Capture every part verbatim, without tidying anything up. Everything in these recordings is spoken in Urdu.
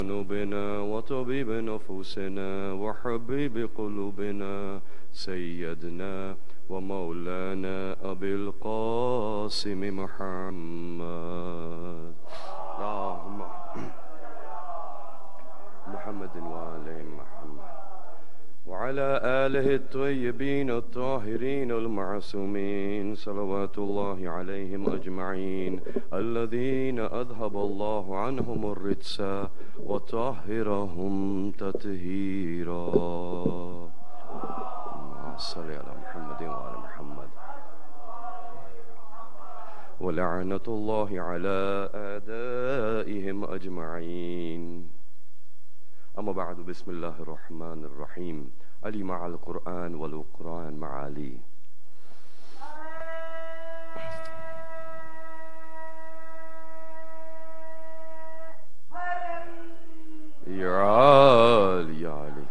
ذنوبنا وطبيب نفوسنا وحبيب قلوبنا سيدنا ومولانا أبي القاسم محمد اللهم محمد وآل محمد وعلى آله الطيبين الطاهرين المعصومين صلوات الله عليهم أجمعين الذين أذهب الله عنهم الرجس وطهرهم تطهيرا. صل على محمد وعلى محمد. ولعنة الله على أعدائهم أجمعين. أما بعد بسم الله الرحمن الرحيم. علي مع القرآن والقرآن مع علي. یا علی یا علی.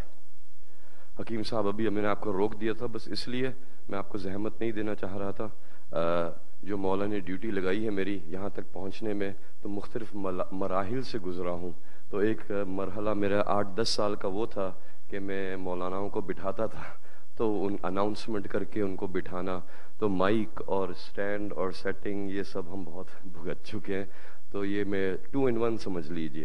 حکیم صاحب ابھی میں نے آپ کو روک دیا تھا بس اس لیے میں آپ کو زحمت نہیں دینا چاہ رہا تھا. جو مولا نے ڈیوٹی لگائی ہے میری یہاں تک پہنچنے میں تو مختلف مراحل سے گزرا ہوں. تو ایک مرحلہ میرا آٹھ دس سال کا وہ تھا کہ میں مولاناؤں کو بٹھاتا تھا تو ان اناؤنسمنٹ کر کے ان کو بٹھانا. تو مائک اور سٹینڈ اور سیٹنگ یہ سب ہم بہت بھگت چکے ہیں. تو یہ میں ٹو ان ون سمجھ لیجئے.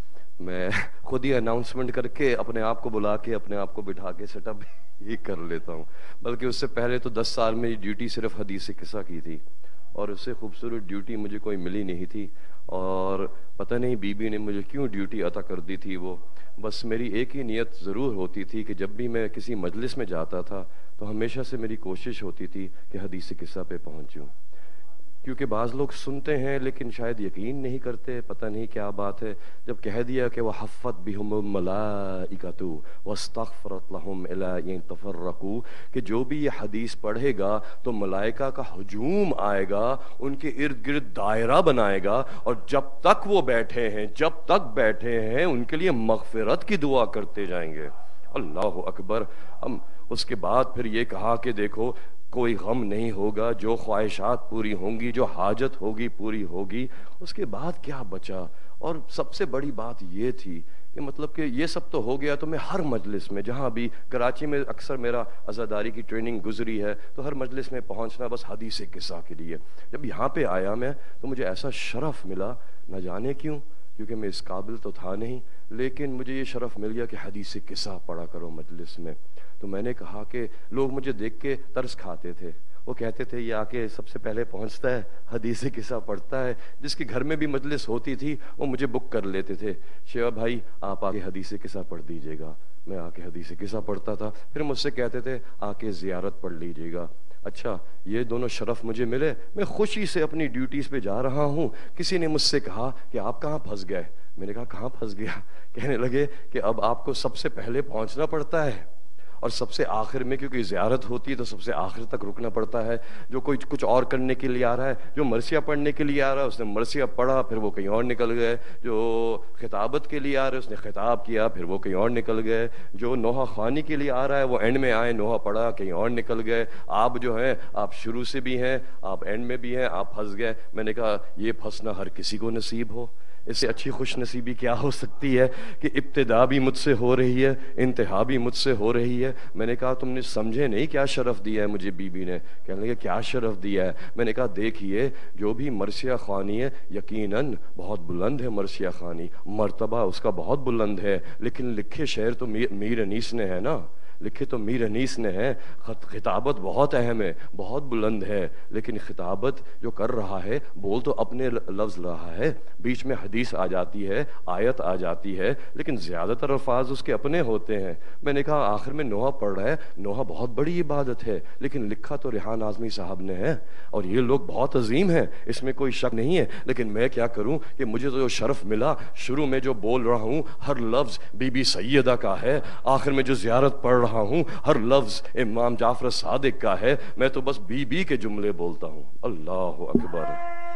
میں خود ہی اناؤنسمنٹ کر کے اپنے آپ کو بلا کے اپنے آپ کو بٹھا کے سیٹ اپ ہی کر لیتا ہوں. بلکہ اس سے پہلے تو دس سال میں ڈیوٹی صرف حدیث قصہ کی تھی اور اس سے خوبصورت ڈیوٹی مجھے کوئی ملی نہیں تھی. اور پتہ نہیں بی بی نے مجھے کیوں ڈیوٹی عطا کر دی تھی. وہ بس میری ایک ہی نیت ضرور ہوتی تھی کہ جب بھی میں کسی مجلس میں جاتا تھا تو ہمیشہ سے میری کوشش ہوتی تھی کہ حدیث قصہ پہ پہنچوں. کیونکہ بعض لوگ سنتے ہیں لیکن شاید یقین نہیں کرتے. پتہ نہیں کیا بات ہے. جب کہہ دیا کہ وَحَفَّتْ بِهُمُ الْمَلَائِكَةُ وَاسْتَغْفَرَتْ لَهُمْ إِلَىٰ أَن تَفَرَّقُوا کہ جو بھی یہ حدیث پڑھے گا تو ملائکہ کا ہجوم آئے گا, ان کے ارد گرد دائرہ بنائے گا اور جب تک وہ بیٹھے ہیں جب تک بیٹھے ہیں ان کے لیے مغفرت کی دعا کرتے جائیں گے. اللہ اکبر. ہم اس کے بعد پھر یہ کہا کہ دیکھو کوئی غم نہیں ہوگا, جو خواہشات پوری ہوں گی, جو حاجت ہوگی پوری ہوگی. اس کے بعد کیا بچا؟ اور سب سے بڑی بات یہ تھی کہ مطلب کہ یہ سب تو ہو گیا تو میں ہر مجلس میں جہاں بھی کراچی میں اکثر میرا عزاداری کی ٹریننگ گزری ہے تو ہر مجلس میں پہنچنا بس حدیث قصہ کے لیے. جب یہاں پہ آیا میں تو مجھے ایسا شرف ملا, نہ جانے کیوں, کیونکہ میں اس قابل تو تھا نہیں, لیکن مجھے یہ شرف مل گیا کہ حدیث قصہ پڑھا کرو مجلس میں. تو میں نے کہا کہ لوگ مجھے دیکھ کے ترس کھاتے تھے. وہ کہتے تھے یہ آ کے سب سے پہلے پہنچتا ہے, حدیث قصہ پڑھتا ہے. جس کے گھر میں بھی مجلس ہوتی تھی وہ مجھے بک کر لیتے تھے, شیوا بھائی آپ آ کے حدیث قصہ پڑھ دیجیے گا. میں آ کے حدیث قصہ پڑھتا تھا. پھر مجھ سے کہتے تھے آ کے زیارت پڑھ لیجیے گا. اچھا یہ دونوں شرف مجھے ملے. میں خوشی سے اپنی ڈیوٹیز پہ جا رہا ہوں. کسی نے مجھ سے کہا کہ آپ کہاں پھنس گئے. میں نے کہا کہاں پھنس گیا؟ کہنے لگے کہ اب آپ کو سب سے پہلے پہنچنا پڑتا ہے اور سب سے آخر میں, کیونکہ زیارت ہوتی ہے تو سب سے آخر تک رکنا پڑتا ہے. جو کوئی کچھ اور کرنے کے لیے آ رہا ہے, جو مرثیہ پڑھنے کے لیے آ رہا ہے اس نے مرثیہ پڑھا پھر وہ کہیں اور نکل گئے. جو خطابت کے لیے آ رہا ہے اس نے خطاب کیا پھر وہ کہیں اور نکل گئے. جو نوحہ خوانی کے لیے آ رہا ہے وہ اینڈ میں آئے, نوحہ پڑھا کہیں اور نکل گئے. آپ جو ہیں آپ شروع سے بھی ہیں, آپ اینڈ میں بھی ہیں, آپ پھنس گئے. میں نے کہا یہ پھنسنا ہر کسی کو نصیب ہو. اس سے اچھی خوش نصیبی کیا ہو سکتی ہے کہ ابتدا بھی مجھ سے ہو رہی ہے, انتہا بھی مجھ سے ہو رہی ہے. میں نے کہا تم نے سمجھے نہیں کیا شرف دیا ہے مجھے بی بی نے. کہنے لگے کیا شرف دیا ہے؟ میں نے کہا دیکھیے جو بھی مرثیہ خوانی ہے یقیناً بہت بلند ہے, مرثیہ خوانی مرتبہ اس کا بہت بلند ہے, لیکن لکھے شعر تو میر انیس نے ہے نا, لکھے تو میر انیس نے ہیں. خطابت بہت اہم ہے, بہت بلند ہے, لیکن خطابت جو کر رہا ہے بول تو اپنے لفظ رہا ہے. بیچ میں حدیث آ جاتی ہے, آیت آ جاتی ہے, لیکن زیادہ تر الفاظ اس کے اپنے ہوتے ہیں. میں نے کہا آخر میں نوحہ پڑھ رہا ہے, نوحہ بہت بڑی عبادت ہے, لیکن لکھا تو ریحان اعظمی صاحب نے ہے اور یہ لوگ بہت عظیم ہیں, اس میں کوئی شک نہیں ہے. لیکن میں کیا کروں کہ مجھے تو جو شرف ملا, شروع میں جو بول رہا ہوں ہر لفظ بی بی سیدہ کا ہے, آخر میں جو زیارت پڑھ رہا ہوں ہر لفظ امام جعفر صادق کا ہے. میں تو بس بی بی کے جملے بولتا ہوں. اللہ اکبر.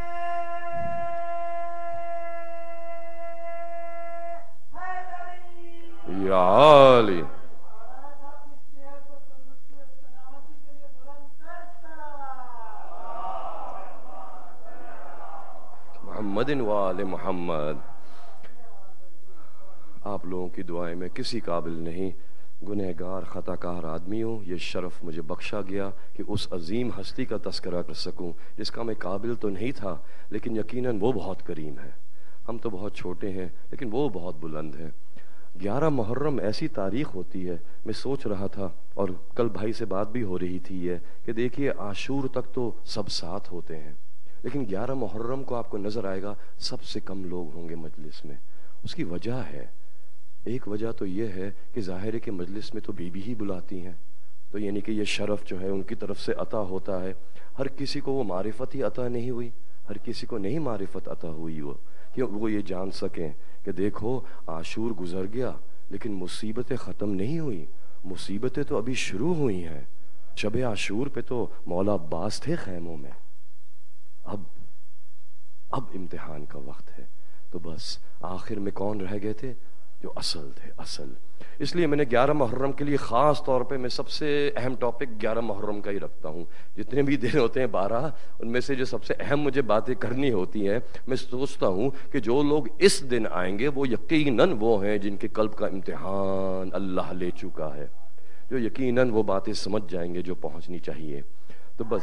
یا علی محمد و آل محمد. آپ لوگوں کی دعائیں میں کسی قابل نہیں، گنہگار خطا کار آدمی ہوں. یہ شرف مجھے بخشا گیا کہ اس عظیم ہستی کا تذکرہ کر سکوں جس کا میں قابل تو نہیں تھا، لیکن یقیناً وہ بہت کریم ہے. ہم تو بہت چھوٹے ہیں لیکن وہ بہت بلند ہے. گیارہ محرم ایسی تاریخ ہوتی ہے، میں سوچ رہا تھا اور کل بھائی سے بات بھی ہو رہی تھی یہ کہ دیکھیے عاشور تک تو سب ساتھ ہوتے ہیں، لیکن گیارہ محرم کو آپ کو نظر آئے گا سب سے کم لوگ ہوں گے مجلس میں. اس کی وجہ ہے، ایک وجہ تو یہ ہے کہ ظاہر ہے کہ مجلس میں تو بی بی ہی بلاتی ہیں، تو یعنی کہ یہ شرف جو ہے ان کی طرف سے عطا ہوتا ہے. ہر کسی کو وہ معرفت ہی عطا نہیں ہوئی، ہر کسی کو نہیں معرفت عطا ہوئی وہ کہ وہ یہ جان سکیں کہ دیکھو عاشور گزر گیا لیکن مصیبتیں ختم نہیں ہوئی، مصیبتیں تو ابھی شروع ہوئی ہیں. شب عاشور پہ تو مولا عباس تھے خیموں میں، اب اب امتحان کا وقت ہے. تو بس آخر میں کون رہ گئے تھے؟ جو اصل تھے، اصل. اس لیے میں نے گیارہ محرم کے لیے خاص طور پہ میں سب سے اہم ٹاپک گیارہ محرم کا ہی رکھتا ہوں. جتنے بھی دن ہوتے ہیں بارہ، ان میں سے جو سب سے اہم مجھے باتیں کرنی ہوتی ہیں، میں سوچتا ہوں کہ جو لوگ اس دن آئیں گے وہ یقیناً وہ ہیں جن کے قلب کا امتحان اللہ لے چکا ہے، جو یقیناً وہ باتیں سمجھ جائیں گے جو پہنچنی چاہیے. تو بس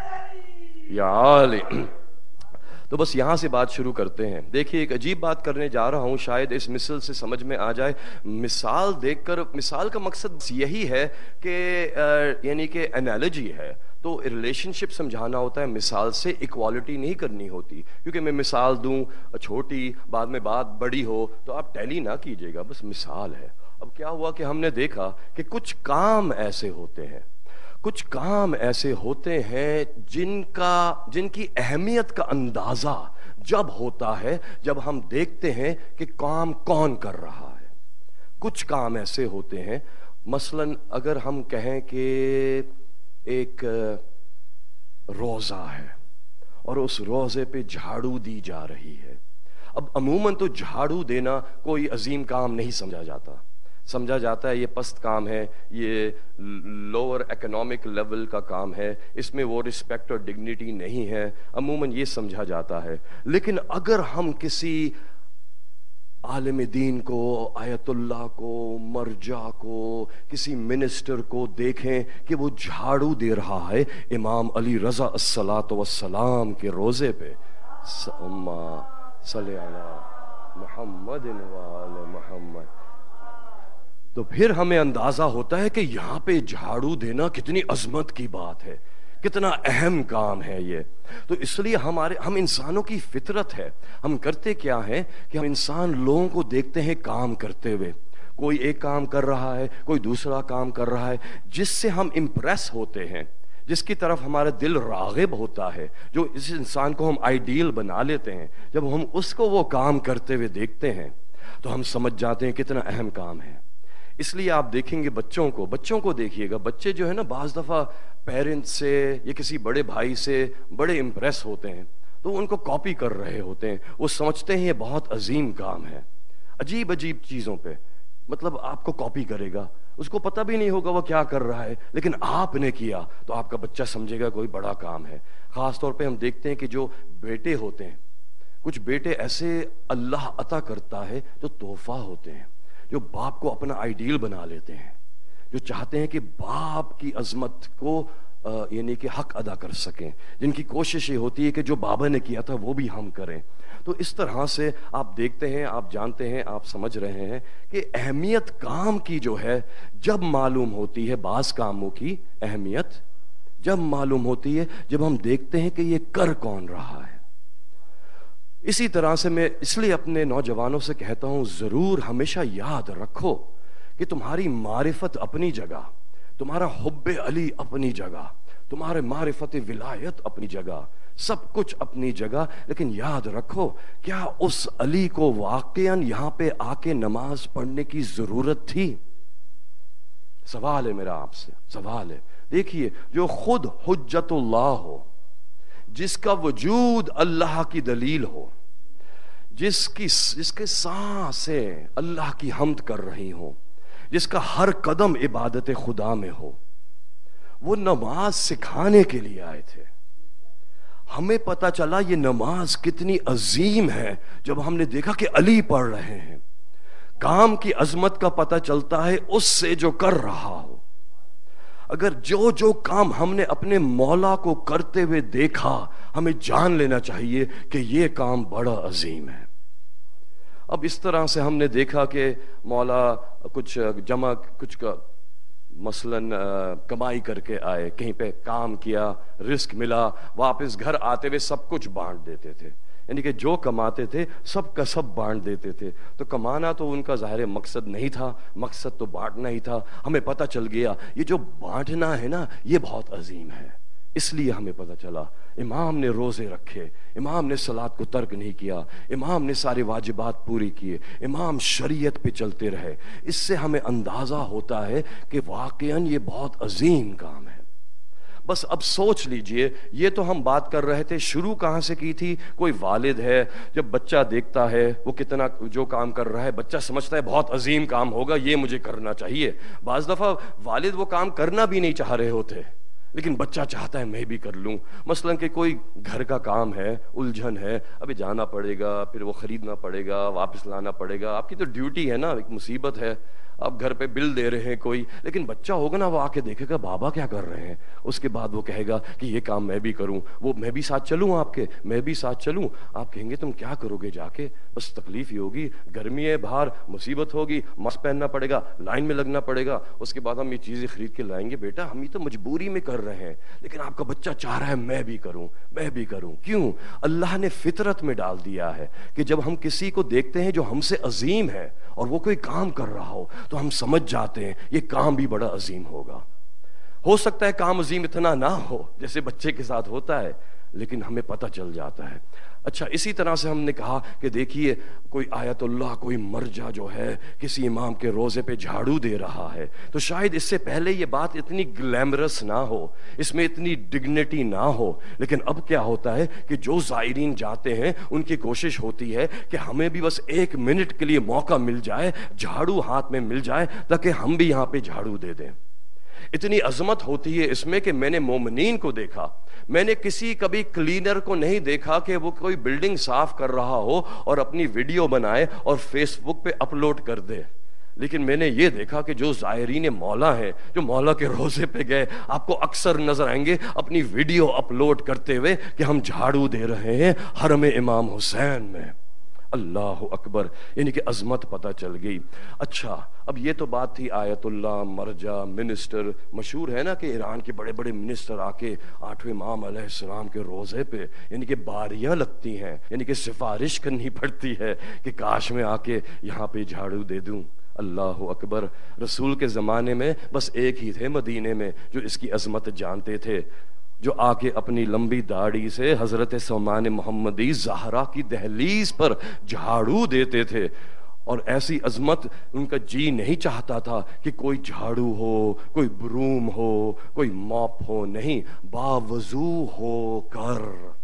یا علی تو بس یہاں سے بات شروع کرتے ہیں. دیکھیے ایک عجیب بات کرنے جا رہا ہوں، شاید اس مثال سے سمجھ میں آ جائے. مثال دیکھ کر، مثال کا مقصد یہی ہے کہ یعنی کہ انالوجی ہے تو ریلیشن شپ سمجھانا ہوتا ہے، مثال سے ایکوالٹی نہیں کرنی ہوتی. کیونکہ میں مثال دوں چھوٹی، بعد میں بات بڑی ہو تو آپ ٹیلی نہ کیجیے گا، بس مثال ہے. اب کیا ہوا کہ ہم نے دیکھا کہ کچھ کام ایسے ہوتے ہیں، کچھ کام ایسے ہوتے ہیں جن کا جن کی اہمیت کا اندازہ جب ہوتا ہے جب ہم دیکھتے ہیں کہ کام کون کر رہا ہے. کچھ کام ایسے ہوتے ہیں، مثلا اگر ہم کہیں کہ ایک روزہ ہے اور اس روزے پہ جھاڑو دی جا رہی ہے. اب عموماً تو جھاڑو دینا کوئی عظیم کام نہیں سمجھا جاتا، سمجھا جاتا ہے یہ پست کام ہے، یہ لوور اکنامک لیول کا کام ہے، اس میں وہ رسپیکٹ اور ڈگنیٹی نہیں ہے، عموماً یہ سمجھا جاتا ہے. لیکن اگر ہم کسی عالم دین کو، آیت اللہ کو، مرجع کو، کسی منسٹر کو دیکھیں کہ وہ جھاڑو دے رہا ہے امام علی رضا الصلاۃ والسلام کے روزے پہ، صلی علی محمد وآل محمد، تو پھر ہمیں اندازہ ہوتا ہے کہ یہاں پہ جھاڑو دینا کتنی عظمت کی بات ہے، کتنا اہم کام ہے یہ. تو اس لیے ہمارے ہم انسانوں کی فطرت ہے، ہم کرتے کیا ہے کہ ہم انسان لوگوں کو دیکھتے ہیں کام کرتے ہوئے، کوئی ایک کام کر رہا ہے، کوئی دوسرا کام کر رہا ہے، جس سے ہم امپریس ہوتے ہیں، جس کی طرف ہمارا دل راغب ہوتا ہے، جو اس انسان کو ہم آئیڈیل بنا لیتے ہیں. جب ہم اس کو وہ کام کرتے ہوئے دیکھتے ہیں تو ہم سمجھ جاتے ہیں کتنا اہم کام ہے. اس لیے آپ دیکھیں گے بچوں کو بچوں کو دیکھیے گا، بچے جو ہے نا بعض دفعہ پیرنٹس سے یا کسی بڑے بھائی سے بڑے امپریس ہوتے ہیں تو ان کو کاپی کر رہے ہوتے ہیں، وہ سمجھتے ہیں یہ بہت عظیم کام ہے. عجیب عجیب چیزوں پہ مطلب آپ کو کاپی کرے گا، اس کو پتہ بھی نہیں ہوگا وہ کیا کر رہا ہے، لیکن آپ نے کیا تو آپ کا بچہ سمجھے گا کوئی بڑا کام ہے. خاص طور پہ ہم دیکھتے ہیں کہ جو بیٹے ہوتے ہیں، کچھ بیٹے ایسے اللہ عطا کرتا ہے جو تحفہ ہوتے ہیں، جو باپ کو اپنا آئیڈیل بنا لیتے ہیں، جو چاہتے ہیں کہ باپ کی عظمت کو یعنی کہ حق ادا کر سکیں، جن کی کوشش یہ ہوتی ہے کہ جو بابا نے کیا تھا وہ بھی ہم کریں. تو اس طرح سے آپ دیکھتے ہیں، آپ جانتے ہیں، آپ سمجھ رہے ہیں کہ اہمیت کام کی جو ہے جب معلوم ہوتی ہے، بعض کاموں کی اہمیت جب معلوم ہوتی ہے جب ہم دیکھتے ہیں کہ یہ کر کون رہا ہے. اسی طرح سے میں اس لیے اپنے نوجوانوں سے کہتا ہوں ضرور ہمیشہ یاد رکھو کہ تمہاری معرفت اپنی جگہ، تمہارا حب علی اپنی جگہ، تمہارے معرفت ولایت اپنی جگہ، سب کچھ اپنی جگہ، لیکن یاد رکھو کیا اس علی کو واقعاً یہاں پہ آ کے نماز پڑھنے کی ضرورت تھی؟ سوال ہے میرا آپ سے، سوال ہے. دیکھیے جو خود حجت اللہ ہو، جس کا وجود اللہ کی دلیل ہو، جس کی جس کے سانسیں اللہ کی حمد کر رہی ہوں، جس کا ہر قدم عبادت خدا میں ہو، وہ نماز سکھانے کے لیے آئے تھے. ہمیں پتہ چلا یہ نماز کتنی عظیم ہے جب ہم نے دیکھا کہ علی پڑھ رہے ہیں. काम की अजमत का पता चलता है उससे जो कर रहा हो। अगर जो जो काम हमने अपने मौला को करते हुए देखा, हमें जान लेना चाहिए कि ये काम बड़ा अजीम है। अब इस तरह से हमने देखा कि मौला कुछ जमा कुछ का मसलन कमाई करके आए, कहीं पे काम किया, रिस्क मिला, वापस घर आते हुए सब कुछ बांट देते थे, यानी कि जो कमाते थे सब का सब बांट देते थे। तो कमाना तो उनका ज़ाहिर मकसद नहीं था, मकसद तो बांटना ही था। हमें पता चल गया ये जो बांटना है ना, ये बहुत अजीम है। इसलिए हमें पता चला इमाम ने रोज़े रखे, इमाम ने सलात को तर्क नहीं किया, इमाम ने सारे वाजिबात पूरी किए, इमाम शरीयत पे चलते रहे। इससे हमें अंदाज़ा होता है कि वाकईन ये बहुत अजीम काम है। बस अब सोच लीजिए, ये तो हम बात कर रहे थे, शुरू कहाँ से की थी? कोई वालिद है, जब बच्चा देखता है वो कितना जो काम कर रहा है, बच्चा समझता है बहुत अजीम काम होगा, ये मुझे करना चाहिए। बाज़ दफ़ा वालिद वो काम करना भी नहीं चाह रहे होते, लेकिन बच्चा चाहता है मैं भी कर लूं। मसलन कि कोई घर का काम है, उलझन है, अभी जाना पड़ेगा, फिर वो खरीदना पड़ेगा, वापस लाना पड़ेगा, आपकी तो ड्यूटी है ना, एक मुसीबत है। आप घर पे बिल दे रहे हैं कोई, लेकिन बच्चा होगा ना, वो आके देखेगा बाबा क्या कर रहे हैं, उसके बाद वो कहेगा कि ये काम मैं भी करूं, वो मैं भी साथ चलूं आपके, मैं भी साथ चलूं। आप कहेंगे तुम क्या करोगे जाके? बस तकलीफ ही होगी, गर्मी है बाहर, मुसीबत होगी, मास्क पहनना पड़ेगा, लाइन में लगना पड़ेगा, उसके बाद हम ये चीजें खरीद के लाएंगे। बेटा हम ये तो मजबूरी में कर रहे हैं, लेकिन आपका बच्चा चाह रहा है मैं भी करूं, मैं भी करूं। क्यों? अल्लाह ने फितरत में डाल दिया है कि जब हम किसी को देखते हैं जो हमसे अजीम है और वो कोई काम कर रहा हो, तो हम समझ जाते हैं ये काम भी बड़ा अजीम होगा। हो सकता है काम अजीम इतना ना हो जैसे बच्चे के साथ होता है, लेकिन हमें पता चल जाता है। अच्छा, इसी तरह से हमने कहा कि देखिए कोई आयतुल्लाह, कोई मर्जा जो है किसी इमाम के रोज़े पे झाड़ू दे रहा है, तो शायद इससे पहले ये बात इतनी ग्लैमरस ना हो, इसमें इतनी डिग्निटी ना हो, लेकिन अब क्या होता है कि जो ज़ायरीन जाते हैं उनकी कोशिश होती है कि हमें भी बस एक मिनट के लिए मौका मिल जाए, झाड़ू हाथ में मिल जाए, ताकि हम भी यहाँ पे झाड़ू दे दें। इतनी अजमत होती है इसमें कि मैंने मोमिनीन को देखा, मैंने किसी कभी क्लीनर को नहीं देखा कि वो कोई बिल्डिंग साफ कर रहा हो और अपनी वीडियो बनाए और फेसबुक पे अपलोड कर दे। लेकिन मैंने ये देखा कि जो ज़ायरीन मौला हैं, जो मौला के रोज़े पे गए, आपको अक्सर नजर आएंगे अपनी वीडियो अपलोड करते हुए कि हम झाड़ू दे रहे हैं हरम इमाम हुसैन में। अल्लाह अकबर, यानी कि अजमत पता चल गई। अच्छा, अब ये तो बात थी आयतुल्लाह, मर्जा, मिनिस्टर। मशहूर है ना कि ईरान के बड़े बड़े मिनिस्टर आके आठवें इमाम अलैहिस्सलाम के रोज़े पे, यानी कि बारियां लगती हैं, यानी कि सिफारिश करनी पड़ती है कि काश मैं आके यहाँ पे झाड़ू दे दूं। अल्लाह अकबर। रसूल के ज़माने में बस एक ही थे मदीने में जो इसकी अजमत जानते थे, जो आके अपनी लंबी दाढ़ी से हजरत सौमान मोहम्मदी ज़हरा की दहलीज पर झाड़ू देते थे। और ऐसी अजमत उनका जी नहीं चाहता था कि कोई झाड़ू हो, कोई ब्रूम हो, कोई मॉप हो, नहीं, बावजू हो कर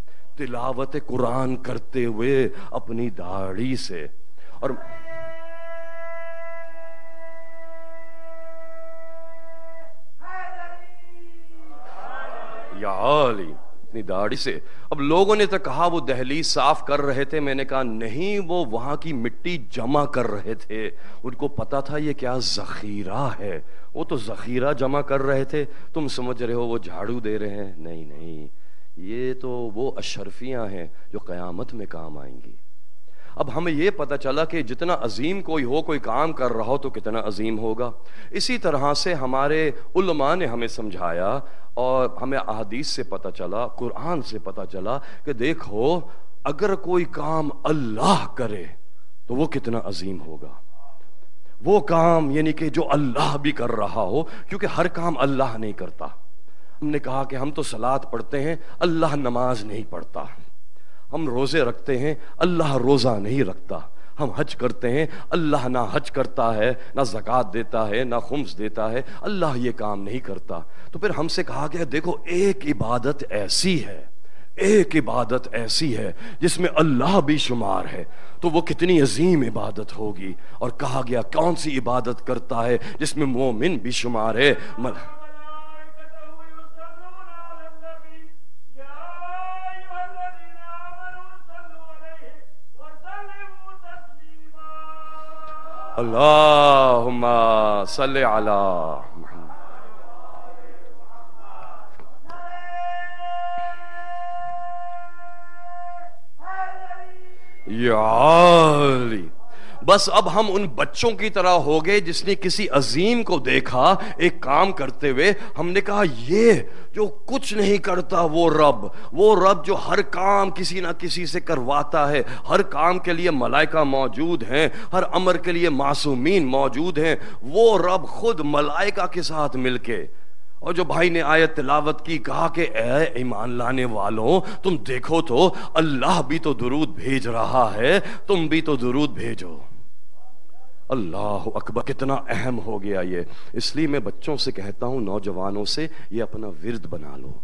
तिलावत कुरान करते हुए अपनी दाढ़ी से। और या अली, अपनी दाढ़ी से। अब लोगों ने तो कहा वो दहलीज साफ कर रहे थे, मैंने कहा नहीं, वो वहां की मिट्टी जमा कर रहे थे। उनको पता था ये क्या जखीरा है, वो तो जखीरा जमा कर रहे थे। तुम समझ रहे हो वो झाड़ू दे रहे हैं? नहीं नहीं, ये तो वो अशरफियां हैं जो कयामत में काम आएंगी। अब हमें यह पता चला कि जितना अजीम कोई हो, कोई काम कर रहा हो, तो कितना अजीम होगा। इसी तरह से हमारे उलमा ने हमें समझाया और हमें अहादीस से पता चला, कुरान से पता चला कि देखो अगर कोई काम अल्लाह करे तो वो कितना अजीम होगा। वो काम यानी कि जो अल्लाह भी कर रहा हो, क्योंकि हर काम अल्लाह नहीं करता। हमने कहा कि हम तो सलात पढ़ते हैं, अल्लाह नमाज नहीं पढ़ता। हम रोजे रखते हैं, अल्लाह रोजा नहीं रखता। हम हज करते हैं, अल्लाह ना हज करता है, ना ज़कात देता है, ना खुम्स देता है, अल्लाह ये काम नहीं करता। तो फिर हमसे कहा गया देखो एक इबादत ऐसी है, एक इबादत ऐसी है जिसमें अल्लाह भी शुमार है, तो वो कितनी अजीम इबादत होगी। और कहा गया कौन सी इबादत करता है जिसमें मोमिन भी शुमार है। मल... اللہم صلی علی محمد. یا علی. بس اب ہم ان بچوں کی طرح ہو گئے جس نے کسی عظیم کو دیکھا ایک کام کرتے ہوئے, ہم نے کہا یہ جو کچھ نہیں کرتا وہ رب, وہ رب جو ہر کام کسی نہ کسی سے کرواتا ہے, ہر کام کے لیے ملائکہ موجود ہیں, ہر امر کے لیے معصومین موجود ہیں, وہ رب خود ملائکہ کے ساتھ مل کے. اور جو بھائی نے آیت تلاوت کی, کہا کہ اے ایمان لانے والوں تم دیکھو تو اللہ بھی تو درود بھیج رہا ہے, تم بھی تو درود بھیجو. اللہ اکبر, کتنا اہم ہو گیا یہ. اس لیے میں بچوں سے کہتا ہوں, نوجوانوں سے, یہ اپنا ورد بنا لو.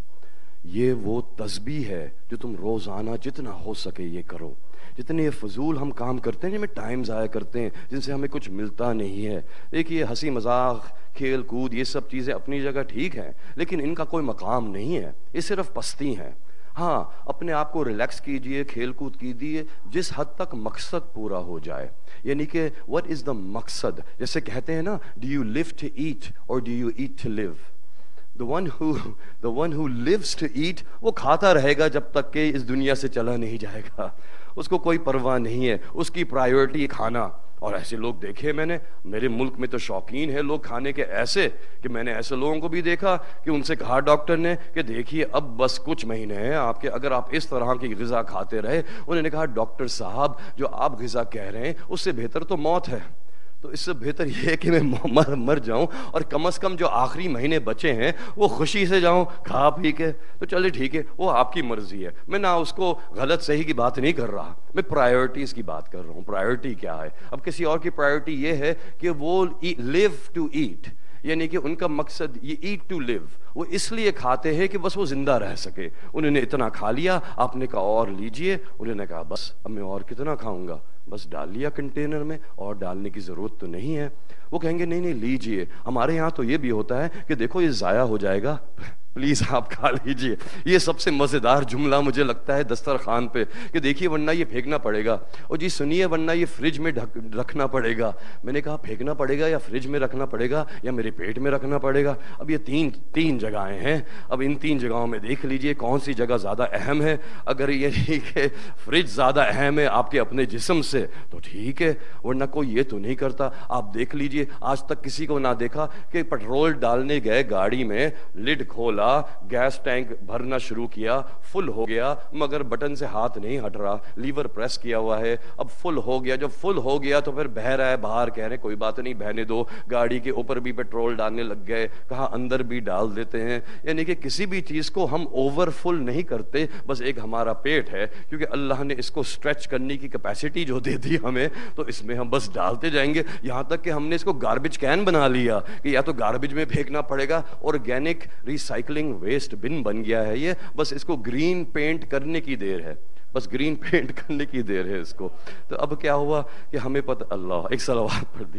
یہ وہ تسبیح ہے جو تم روزانہ جتنا ہو سکے یہ کرو. جتنے فضول ہم کام کرتے ہیں, جن میں ٹائم ضائع کرتے ہیں, جن سے ہمیں کچھ ملتا نہیں ہے. دیکھیے ہنسی مذاق, کھیل کود, یہ سب چیزیں اپنی جگہ ٹھیک ہیں, لیکن ان کا کوئی مقام نہیں ہے, یہ صرف پستی ہیں. ہاں اپنے آپ کو ریلیکس کیجئے, کھیل کود کیجئے جس حد تک مقصد پورا ہو جائے. یعنی کہ what is the مقصد, جیسے کہتے ہیں نا, do you live to eat or do you eat to live? The one who the one who lives to eat, وہ کھاتا رہے گا جب تک کہ اس دنیا سے چلا نہیں جائے گا. اس کو کوئی پرواہ نہیں ہے, اس کی پرائیورٹی کھانا. اور ایسے لوگ دیکھے میں نے, میرے ملک میں تو شوقین ہے لوگ کھانے کے ایسے, کہ میں نے ایسے لوگوں کو بھی دیکھا کہ ان سے کہا ڈاکٹر نے کہ دیکھیے اب بس کچھ مہینے ہیں آپ کے, اگر آپ اس طرح کی غذا کھاتے رہے. انہوں نے کہا ڈاکٹر صاحب جو آپ غذا کہہ رہے ہیں اس سے بہتر تو موت ہے, تو اس سے بہتر یہ ہے کہ میں مر مر جاؤں, اور کم از کم جو آخری مہینے بچے ہیں وہ خوشی سے جاؤں کھا پی کے. تو چلے ٹھیک ہے, وہ آپ کی مرضی ہے, میں نہ اس کو غلط صحیح کی بات نہیں کر رہا, میں پرائیورٹیز کی بات کر رہا ہوں. پرائیورٹی کیا ہے؟ اب کسی اور کی پرائیورٹی یہ ہے کہ وہ لیو ٹو ایٹ, یعنی کہ ان کا مقصد یہ ایٹ ٹو لیو, وہ اس لیے کھاتے ہیں کہ بس وہ زندہ رہ سکے. انہوں نے اتنا کھا لیا, آپ نے کہا اور لیجئے, انہوں نے کہا بس اب میں اور کتنا کھاؤں گا, بس ڈال لیا کنٹینر میں, اور ڈالنے کی ضرورت تو نہیں ہے. وہ کہیں گے نہیں نہیں لیجئے. ہمارے یہاں تو یہ بھی ہوتا ہے کہ دیکھو یہ ضائع ہو جائے گا, پلیز آپ کھا لیجئے. یہ سب سے مزیدار جملہ مجھے لگتا ہے دسترخوان پہ, کہ دیکھیے ورنہ یہ پھینکنا پڑے گا, اور جی سنیے ورنہ یہ فریج میں رکھنا پڑے گا. میں نے کہا پھینکنا پڑے گا یا فریج میں رکھنا پڑے گا یا میرے پیٹ میں رکھنا پڑے گا؟ اب یہ تین تین جگہیں ہیں, اب ان تین جگہوں میں دیکھ لیجئے کون سی جگہ زیادہ اہم ہے. اگر یہ نہیں کہ فریج زیادہ اہم ہے آپ کے اپنے جسم سے تو ٹھیک ہے, ورنہ کوئی یہ تو نہیں کرتا. آپ دیکھ لیجئے, آج تک کسی کو نہ دیکھا کہ پٹرول ڈالنے گئے گاڑی میں, لڈ کھولا, گیس ٹینک بھرنا شروع کیا, فل ہو گیا, مگر بٹن سے ہاتھ نہیں ہٹ رہا, لیور پریس کیا ہوا ہے, اب فل ہو گیا. جب فل ہو گیا تو پھر بہہ رہا ہے باہر, کہہ رہے کوئی بات نہیں بہنے دو, گاڑی کے اوپر بھی پیٹرول ڈالنے لگ گئے, کہا اندر بھی ڈال دیتے ہیں. یعنی کہ کسی بھی چیز کو ہم اوور فل نہیں کرتے, بس ایک ہمارا پیٹ ہے, کیونکہ اللہ نے اس کو اسٹریچ کرنے کی کیپیسٹی جو دے دی ہمیں, تو اس میں ہم بس ڈالتے جائیں گے, یہاں تک کہ ہم نے اس کو گاربیج کین بنا لیا کہ یا تو گاربیج میں پھینکنا پڑے گا. آرگینک ریسائکلنگ ویسٹ بن بن گیا ہے یہ, بس اس کو گرین پینٹ کرنے کی دیر ہے, بس گرین پینٹ کرنے کی دیر ہے اس کو. تو اب کیا ہوا کہ ہمیں پتہ, اللہ ایک صلوات پڑھ دی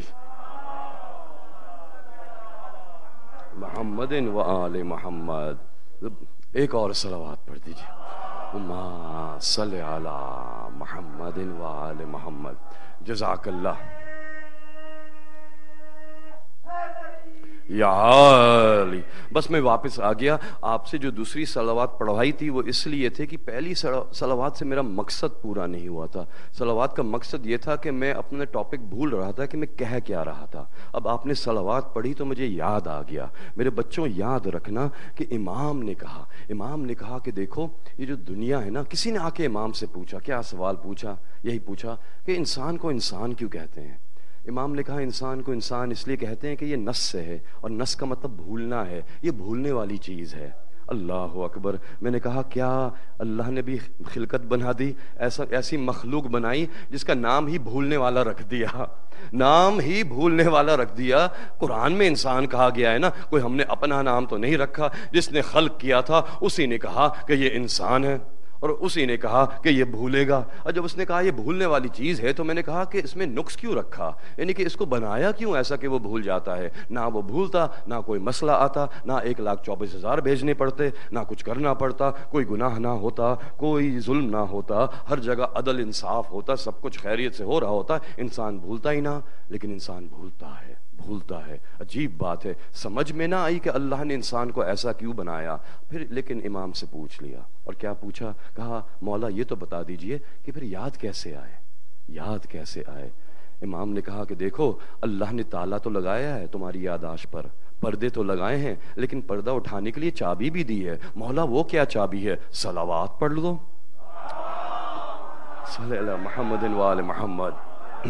محمد و آل محمد, ایک اور صلوات پڑھ دیجیے, اللہم صلی علی محمد و آل محمد. جزاک اللہ یا علی. بس میں واپس آ گیا. آپ سے جو دوسری صلوات پڑھوائی تھی وہ اس لیے تھے کہ پہلی صلوات سے میرا مقصد پورا نہیں ہوا تھا. صلوات کا مقصد یہ تھا کہ میں اپنا ٹاپک بھول رہا تھا کہ میں کہہ کیا رہا تھا. اب آپ نے صلوات پڑھی تو مجھے یاد آ گیا. میرے بچوں یاد رکھنا کہ امام نے کہا, امام نے کہا کہ دیکھو یہ جو دنیا ہے نا, کسی نے آ کے امام سے پوچھا, کیا سوال پوچھا, یہی پوچھا کہ انسان کو انسان کیوں کہتے ہیں. امام نے کہا انسان کو انسان اس لیے کہتے ہیں کہ یہ نس سے ہے, اور نس کا مطلب بھولنا ہے, یہ بھولنے والی چیز ہے. اللہ اکبر. میں نے کہا کیا اللہ نے بھی خلقت بنا دی, ایسا ایسی مخلوق بنائی جس کا نام ہی بھولنے والا رکھ دیا, نام ہی بھولنے والا رکھ دیا. قرآن میں انسان کہا گیا ہے نا, کوئی ہم نے اپنا نام تو نہیں رکھا, جس نے خلق کیا تھا اسی نے کہا کہ یہ انسان ہے. اور اسی نے کہا کہ یہ بھولے گا. اور جب اس نے کہا یہ بھولنے والی چیز ہے تو میں نے کہا کہ اس میں نقص کیوں رکھا, یعنی کہ اس کو بنایا کیوں ایسا کہ وہ بھول جاتا ہے. نہ وہ بھولتا, نہ کوئی مسئلہ آتا, نہ ایک لاکھ چوبیس ہزار بھیجنے پڑتے, نہ کچھ کرنا پڑتا, کوئی گناہ نہ ہوتا, کوئی ظلم نہ ہوتا, ہر جگہ عدل انصاف ہوتا, سب کچھ خیریت سے ہو رہا ہوتا. انسان بھولتا ہی نہ, لیکن انسان بھولتا ہے بھولتا ہے. عجیب بات ہے, سمجھ میں نہ آئی کہ اللہ نے انسان کو ایسا کیوں بنایا. پھر لیکن امام سے پوچھ لیا, اور کیا پوچھا, کہا مولا یہ تو بتا دیجئے کہ پھر یاد کیسے آئے, یاد کیسے آئے. امام نے کہا کہ دیکھو اللہ نے تالا تو لگایا ہے تمہاری یادداشت پر, پردے تو لگائے ہیں, لیکن پردہ اٹھانے کے لیے چابی بھی دی ہے. مولا وہ کیا چابی ہے؟ صلوات پڑھ لو, صلی اللہ محمد وآل محمد.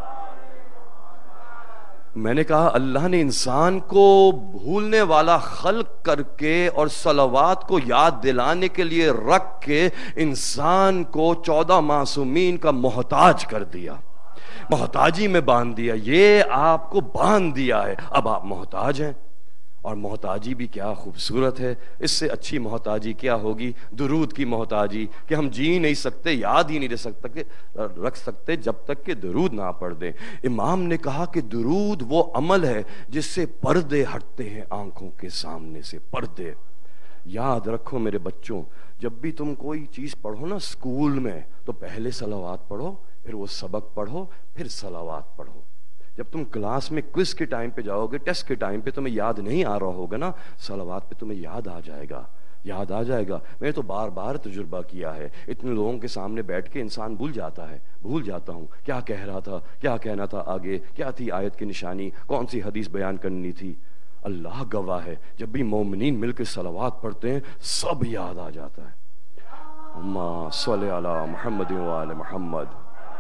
میں نے کہا اللہ نے انسان کو بھولنے والا خلق کر کے اور صلوات کو یاد دلانے کے لیے رکھ کے انسان کو چودہ معصومین کا محتاج کر دیا, محتاجی میں باندھ دیا. یہ آپ کو باندھ دیا ہے, اب آپ محتاج ہیں. اور محتاجی بھی کیا خوبصورت ہے, اس سے اچھی محتاجی کیا ہوگی؟ درود کی محتاجی, کہ ہم جی نہیں سکتے, یاد ہی نہیں رہ سکتے رکھ سکتے جب تک کہ درود نہ پڑھ دیں. امام نے کہا کہ درود وہ عمل ہے جس سے پردے ہٹتے ہیں آنکھوں کے سامنے سے, پردے. یاد رکھو میرے بچوں, جب بھی تم کوئی چیز پڑھو نا اسکول میں, تو پہلے صلوات پڑھو, پھر وہ سبق پڑھو, پھر صلوات پڑھو. جب تم کلاس میں کوئز کے ٹائم پہ جاؤ گے, ٹیسٹ کے ٹائم پہ تمہیں یاد نہیں آ رہا ہوگا نا, صلوات پہ تمہیں یاد آ جائے گا, یاد آ جائے گا. میں نے تو بار بار تجربہ کیا ہے, اتنے لوگوں کے سامنے بیٹھ کے انسان بھول جاتا ہے, بھول جاتا ہوں کیا کہہ رہا تھا, کیا کہنا تھا آگے, کیا تھی آیت کی نشانی, کون سی حدیث بیان کرنی تھی. اللہ گواہ ہے, جب بھی مومنین مل کے صلوات پڑھتے ہیں سب یاد آ جاتا ہے. اللہم صلی علی محمد وآل محمد.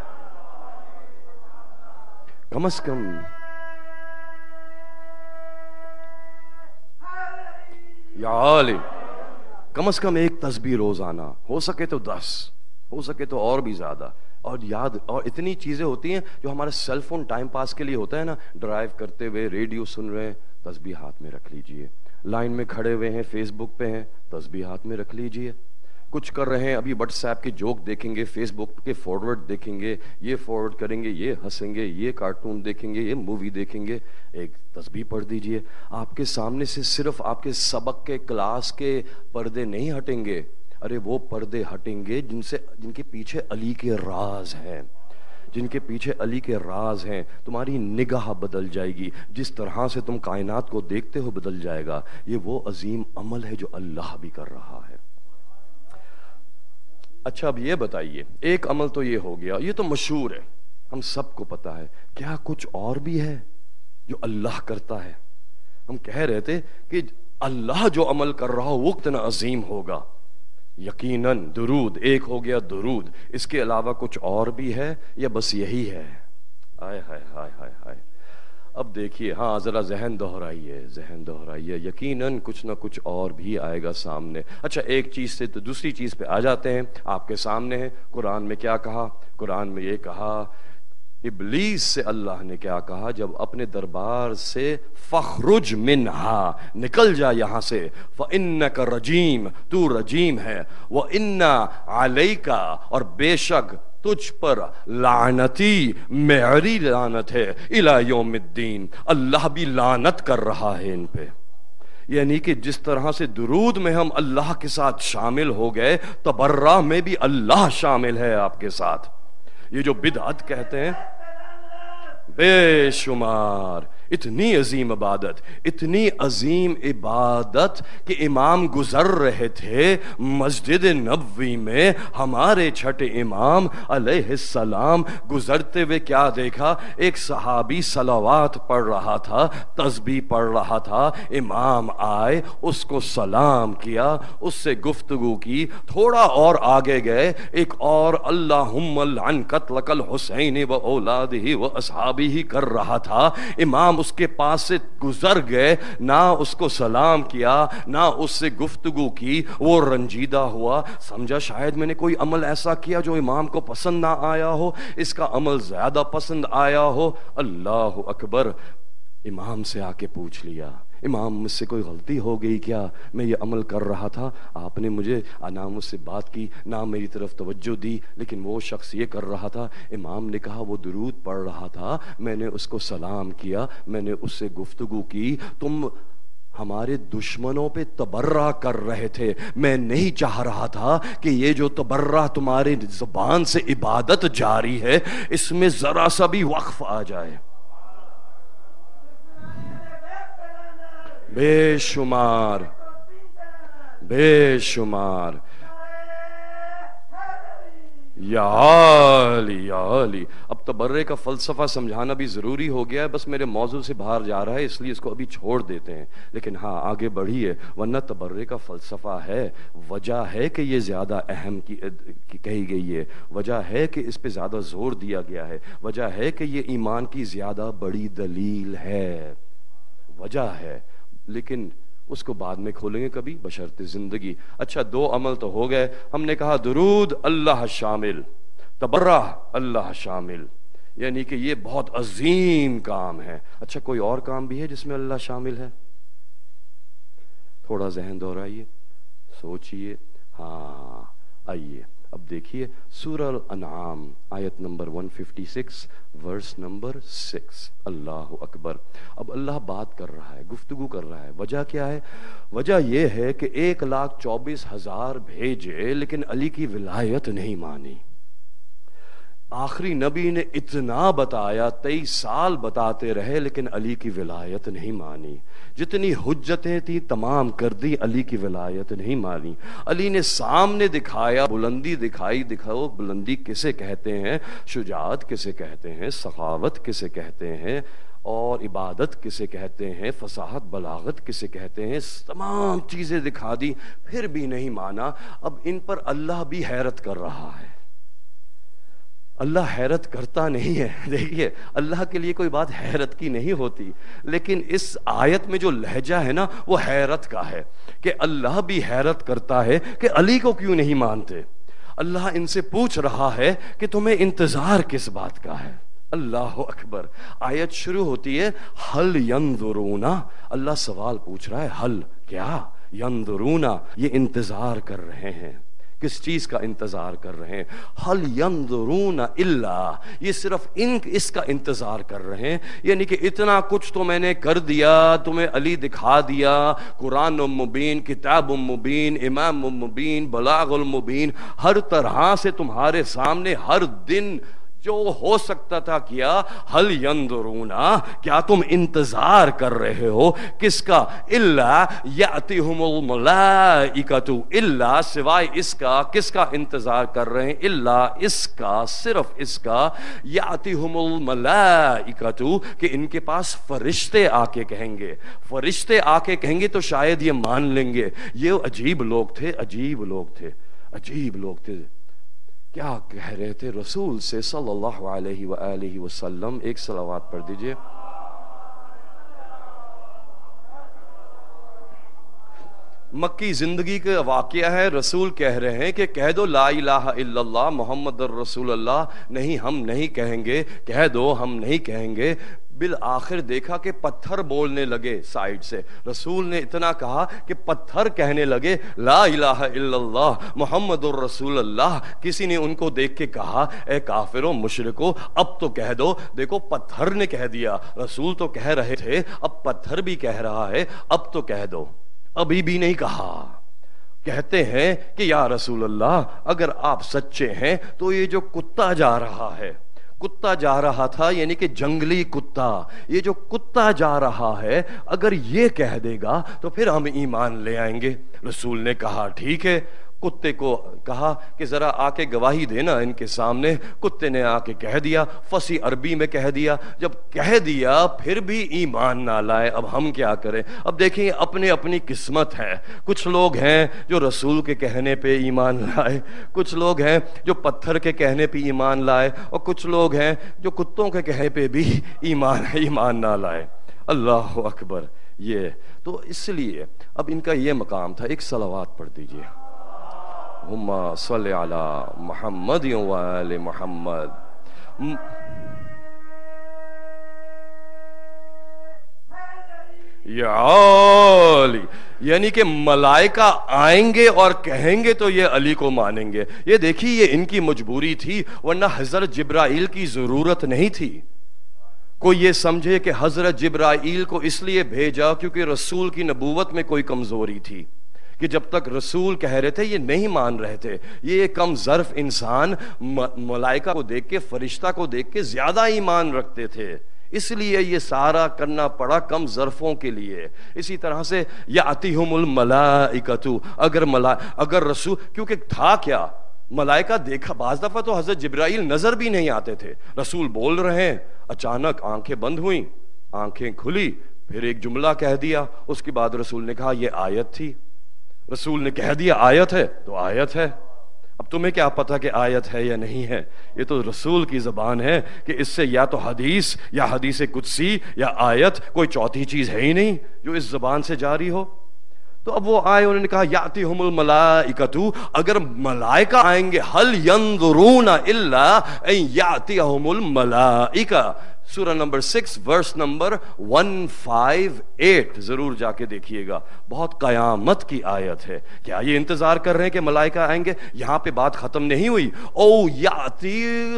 کم از کم یا عالم کم از کم ایک تسبیح روزانہ, ہو سکے تو دس, ہو سکے تو اور بھی زیادہ. اور یاد, اور اتنی چیزیں ہوتی ہیں جو ہمارا سیل فون ٹائم پاس کے لیے ہوتا ہے نا, ڈرائیو کرتے ہوئے ریڈیو سن رہے ہیں, تسبیح ہاتھ میں رکھ لیجئے. لائن میں کھڑے ہوئے ہیں, فیس بک پہ ہیں, تسبیح ہاتھ میں رکھ لیجئے. کچھ کر رہے ہیں, ابھی واٹس ایپ کے جوک دیکھیں گے, فیس بک کے فارورڈ دیکھیں گے, یہ فارورڈ کریں گے, یہ ہنسیں گے, یہ کارٹون دیکھیں گے, یہ مووی دیکھیں گے, ایک تسبیح پڑھ دیجئے. آپ کے سامنے سے صرف آپ کے سبق کے کلاس کے پردے نہیں ہٹیں گے, ارے وہ پردے ہٹیں گے جن سے جن کے پیچھے علی کے راز ہیں, جن کے پیچھے علی کے راز ہیں. تمہاری نگاہ بدل جائے گی, جس طرح سے تم کائنات کو دیکھتے ہو بدل جائے گا. یہ وہ عظیم عمل ہے جو اللہ بھی کر رہا ہے. اچھا اب یہ بتائیے, ایک عمل تو یہ ہو گیا, یہ تو مشہور ہے, ہم سب کو پتا ہے. کیا کچھ اور بھی ہے جو اللہ کرتا ہے؟ ہم کہہ رہے تھے کہ اللہ جو عمل کر رہا ہو وہ کتنا عظیم ہوگا. یقیناً درود ایک ہو گیا, درود. اس کے علاوہ کچھ اور بھی ہے یا بس یہی ہے؟ ہائے ہائے ہائے ہائے ہائے. اب دیکھیے, ہاں ذرا ذہن دہرائیے, ذہن دہرائیے, یقیناً کچھ نہ کچھ اور بھی آئے گا سامنے. اچھا ایک چیز سے تو دوسری چیز پہ آ جاتے ہیں. آپ کے سامنے ہے قرآن میں کیا کہا, قرآن میں یہ کہا, ابلیس سے اللہ نے کیا کہا جب اپنے دربار سے, فخرج منہا, نکل جا یہاں سے, فإنک رجیم, تو رجیم ہے, وإن علیک, اور بے شک تجھ پر لعنتی, معری لعنت ہے, الی یوم الدین, اللہ بھی لعنت کر رہا ہے ان پہ. یعنی کہ جس طرح سے درود میں ہم اللہ کے ساتھ شامل ہو گئے, تبرہ میں بھی اللہ شامل ہے آپ کے ساتھ. یہ جو بدعت کہتے ہیں, بے شمار, اتنی عظیم عبادت, اتنی عظیم عبادت کہ امام گزر رہے تھے مسجد نبوی میں, ہمارے چھٹے امام علیہ السلام گزرتے ہوئے کیا دیکھا, ایک صحابی صلوات پڑھ رہا تھا, تسبیح پڑھ رہا تھا. امام آئے, اس کو سلام کیا, اس سے گفتگو کی, تھوڑا اور آگے گئے, ایک اور اللہم لعن قتلک الحسین و اولادہ و اصحابہ کر رہا تھا. امام اس کے پاس سے گزر گئے, نہ اس کو سلام کیا, نہ اس سے گفتگو کی. وہ رنجیدہ ہوا, سمجھا شاید میں نے کوئی عمل ایسا کیا جو امام کو پسند نہ آیا ہو, اس کا عمل زیادہ پسند آیا ہو. اللہ اکبر. امام سے آ کے پوچھ لیا, امام مجھ سے کوئی غلطی ہو گئی کیا؟ میں یہ عمل کر رہا تھا، آپ نے مجھے نہ مجھ سے بات کی نہ میری طرف توجہ دی، لیکن وہ شخص یہ کر رہا تھا، امام نے کہا وہ درود پڑھ رہا تھا، میں نے اس کو سلام کیا، میں نے اس سے گفتگو کی، تم ہمارے دشمنوں پہ تبرہ کر رہے تھے، میں نہیں چاہ رہا تھا کہ یہ جو تبرہ تمہارے زبان سے عبادت جاری ہے اس میں ذرا سا بھی وقف آ جائے۔ بے شمار بے شمار یا علی یا علی۔ اب تبرے کا فلسفہ سمجھانا بھی ضروری ہو گیا ہے، بس میرے موضوع سے باہر جا رہا ہے اس لیے اس کو ابھی چھوڑ دیتے ہیں، لیکن ہاں آگے بڑھیے، ورنہ تبرے کا فلسفہ ہے، وجہ ہے کہ یہ زیادہ اہم کی کہی گئی ہے، وجہ ہے کہ اس پہ زیادہ زور دیا گیا ہے، وجہ ہے کہ یہ ایمان کی زیادہ بڑی دلیل ہے، وجہ ہے، لیکن اس کو بعد میں کھولیں گے کبھی بشرط زندگی۔ اچھا دو عمل تو ہو گئے، ہم نے کہا درود اللہ شامل، تبرہ اللہ شامل، یعنی کہ یہ بہت عظیم کام ہے۔ اچھا کوئی اور کام بھی ہے جس میں اللہ شامل ہے؟ تھوڑا ذہن دہرائیے، سوچئے، ہاں آئیے اب دیکھیے سورہ الانعام آیت نمبر ایک سو چھپن ورس نمبر سکس، اللہ اکبر۔ اب اللہ بات کر رہا ہے، گفتگو کر رہا ہے، وجہ کیا ہے؟ وجہ یہ ہے کہ ایک لاکھ چوبیس ہزار بھیجے لیکن علی کی ولایت نہیں مانی۔ آخری نبی نے اتنا بتایا، تیئیس سال بتاتے رہے لیکن علی کی ولایت نہیں مانی، جتنی حجتیں تھی تمام کر دی، علی کی ولایت نہیں مانی۔ علی نے سامنے دکھایا، بلندی دکھائی، دکھاؤ بلندی کسے کہتے ہیں، شجاعت کسے کہتے ہیں، سخاوت کسے کہتے ہیں، اور عبادت کسے کہتے ہیں، فصاحت بلاغت کسے کہتے ہیں، تمام چیزیں دکھا دی، پھر بھی نہیں مانا۔ اب ان پر اللہ بھی حیرت کر رہا ہے۔ اللہ حیرت کرتا نہیں ہے، دیکھیے اللہ کے لیے کوئی بات حیرت کی نہیں ہوتی، لیکن اس آیت میں جو لہجہ ہے نا وہ حیرت کا ہے کہ اللہ بھی حیرت کرتا ہے کہ علی کو کیوں نہیں مانتے۔ اللہ ان سے پوچھ رہا ہے کہ تمہیں انتظار کس بات کا ہے۔ اللہ اکبر۔ آیت شروع ہوتی ہے حل ینظرون، اللہ سوال پوچھ رہا ہے، حل کیا، ینظرون یہ انتظار کر رہے ہیں، کس چیز کا انتظار کر رہے ہیں؟ حل ینظرون الا، یہ صرف ان اس کا انتظار کر رہے ہیں، یعنی کہ اتنا کچھ تو میں نے کر دیا، تمہیں علی دکھا دیا، قرآن مبین، کتاب مبین، امام مبین، بلاغ المبین، ہر طرح سے تمہارے سامنے ہر دن جو ہو سکتا تھا کیا۔ حل ینظرون، کیا تم انتظار کر رہے ہو کس کا؟ الا یاتیہم الملائکۃ، الا سوائے اس کا، کس کا انتظار کر رہے ہیں؟ الا اس کا، صرف اس کا، یاتیہم الملائکۃ کہ ان کے پاس فرشتے آ کے کہیں گے، فرشتے آ کے کہیں گے تو شاید یہ مان لیں گے۔ یہ عجیب لوگ تھے، عجیب لوگ تھے، عجیب لوگ تھے۔ کیا کہہ رہے تھے رسول سے صلی اللہ علیہ وآلہ وسلم؟ ایک صلوات پڑھ دیجئے۔ مکی زندگی کا واقعہ ہے، رسول کہہ رہے ہیں کہ کہہ دو لا الہ الا اللہ محمد الرسول اللہ، نہیں ہم نہیں کہیں گے، کہہ دو ہم نہیں کہیں گے۔ بالآخر دیکھا کہ پتھر بولنے لگے سائیڈ سے، رسول نے اتنا کہا کہ پتھر کہنے لگے لا الہ الا اللہ محمد الرسول اللہ۔ کسی نے ان کو دیکھ کے کہا اے کافروں مشرکو اب تو کہہ دو۔ دیکھو پتھر نے کہہ دیا، رسول تو کہہ رہے تھے، اب پتھر بھی کہہ رہا ہے اب تو کہہ دو۔ ابھی بھی نہیں کہا۔ کہتے ہیں کہ یا رسول اللہ اگر آپ سچے ہیں تو یہ جو کتا جا رہا ہے، کتا جا رہا تھا یعنی کہ جنگلی کتا، یہ جو کتا جا رہا ہے اگر یہ کہہ دے گا تو پھر ہم ایمان لے آئیں گے۔ رسول نے کہا ٹھیک ہے، کتے کو کہا کہ ذرا آ کے گواہی دینا ان کے سامنے۔ کتے نے آ کے کہہ دیا، فصیح عربی میں کہہ دیا۔ جب کہہ دیا پھر بھی ایمان نہ لائے، اب ہم کیا کریں؟ اب دیکھیں اپنی اپنی قسمت ہے، کچھ لوگ ہیں جو رسول کے کہنے پہ ایمان لائے، کچھ لوگ ہیں جو پتھر کے کہنے پہ ایمان لائے، اور کچھ لوگ ہیں جو کتوں کے کہنے پہ بھی ایمان ایمان نہ لائے۔ اللہ اکبر۔ یہ تو اس لیے اب ان کا یہ مقام تھا۔ ایک صلوات پڑھ دیجئے، اللہم صلی علی محمد و آل محمد۔ یا علی، یعنی کہ ملائکہ آئیں گے اور کہیں گے تو یہ علی کو مانیں گے. یہ دیکھیے یہ ان کی مجبوری تھی، ورنہ حضرت جبرائیل کی ضرورت نہیں تھی. کوئی یہ سمجھے کہ حضرت جبرائیل کو اس لیے بھیجا کیونکہ رسول کی نبوت میں کوئی کمزوری تھی، کہ جب تک رسول کہہ رہے تھے یہ نہیں مان رہے تھے. یہ کم ظرف انسان ملائکہ کو دیکھ کے، فرشتہ کو دیکھ کے زیادہ ایمان رکھتے تھے، اس لیے یہ سارا کرنا پڑا کم ظرفوں کے لیے. اسی طرح سے یاتیہم الملائکۃ، اگر ملا اگر رسول، کیونکہ تھا کیا، ملائکہ دیکھا، بعض دفعہ تو حضرت جبرائیل نظر بھی نہیں آتے تھے. رسول بول رہے ہیں، اچانک آنکھیں بند ہوئیں، آنکھیں کھلی، پھر ایک جملہ کہہ دیا، اس کے بعد رسول نے کہا یہ آیت تھی. رسول نے کہہ دیا آیت ہے تو آیت ہے. اب تمہیں کیا پتا کہ آیت ہے یا نہیں ہے؟ یہ تو رسول کی زبان ہے کہ اس سے یا تو حدیث یا حدیث قدسی یا آیت، کوئی چوتھی چیز ہے ہی نہیں جو اس زبان سے جاری ہو. تو اب وہ آئے، انہوں نے کہا یاتیہم الملائکۃ، اگر ملائکہ آئیں گے، هل ينظرون الا ان یاتیہم الملائکہ. سورہ number six verse number one five eight, ضرور جا کے دیکھیے گا، بہت قیامت کی آیت ہے. کیا یہ انتظار کر رہے ہیں کہ ملائکہ آئیں گے؟ یہاں پہ بات ختم نہیں ہوئی. او یاتی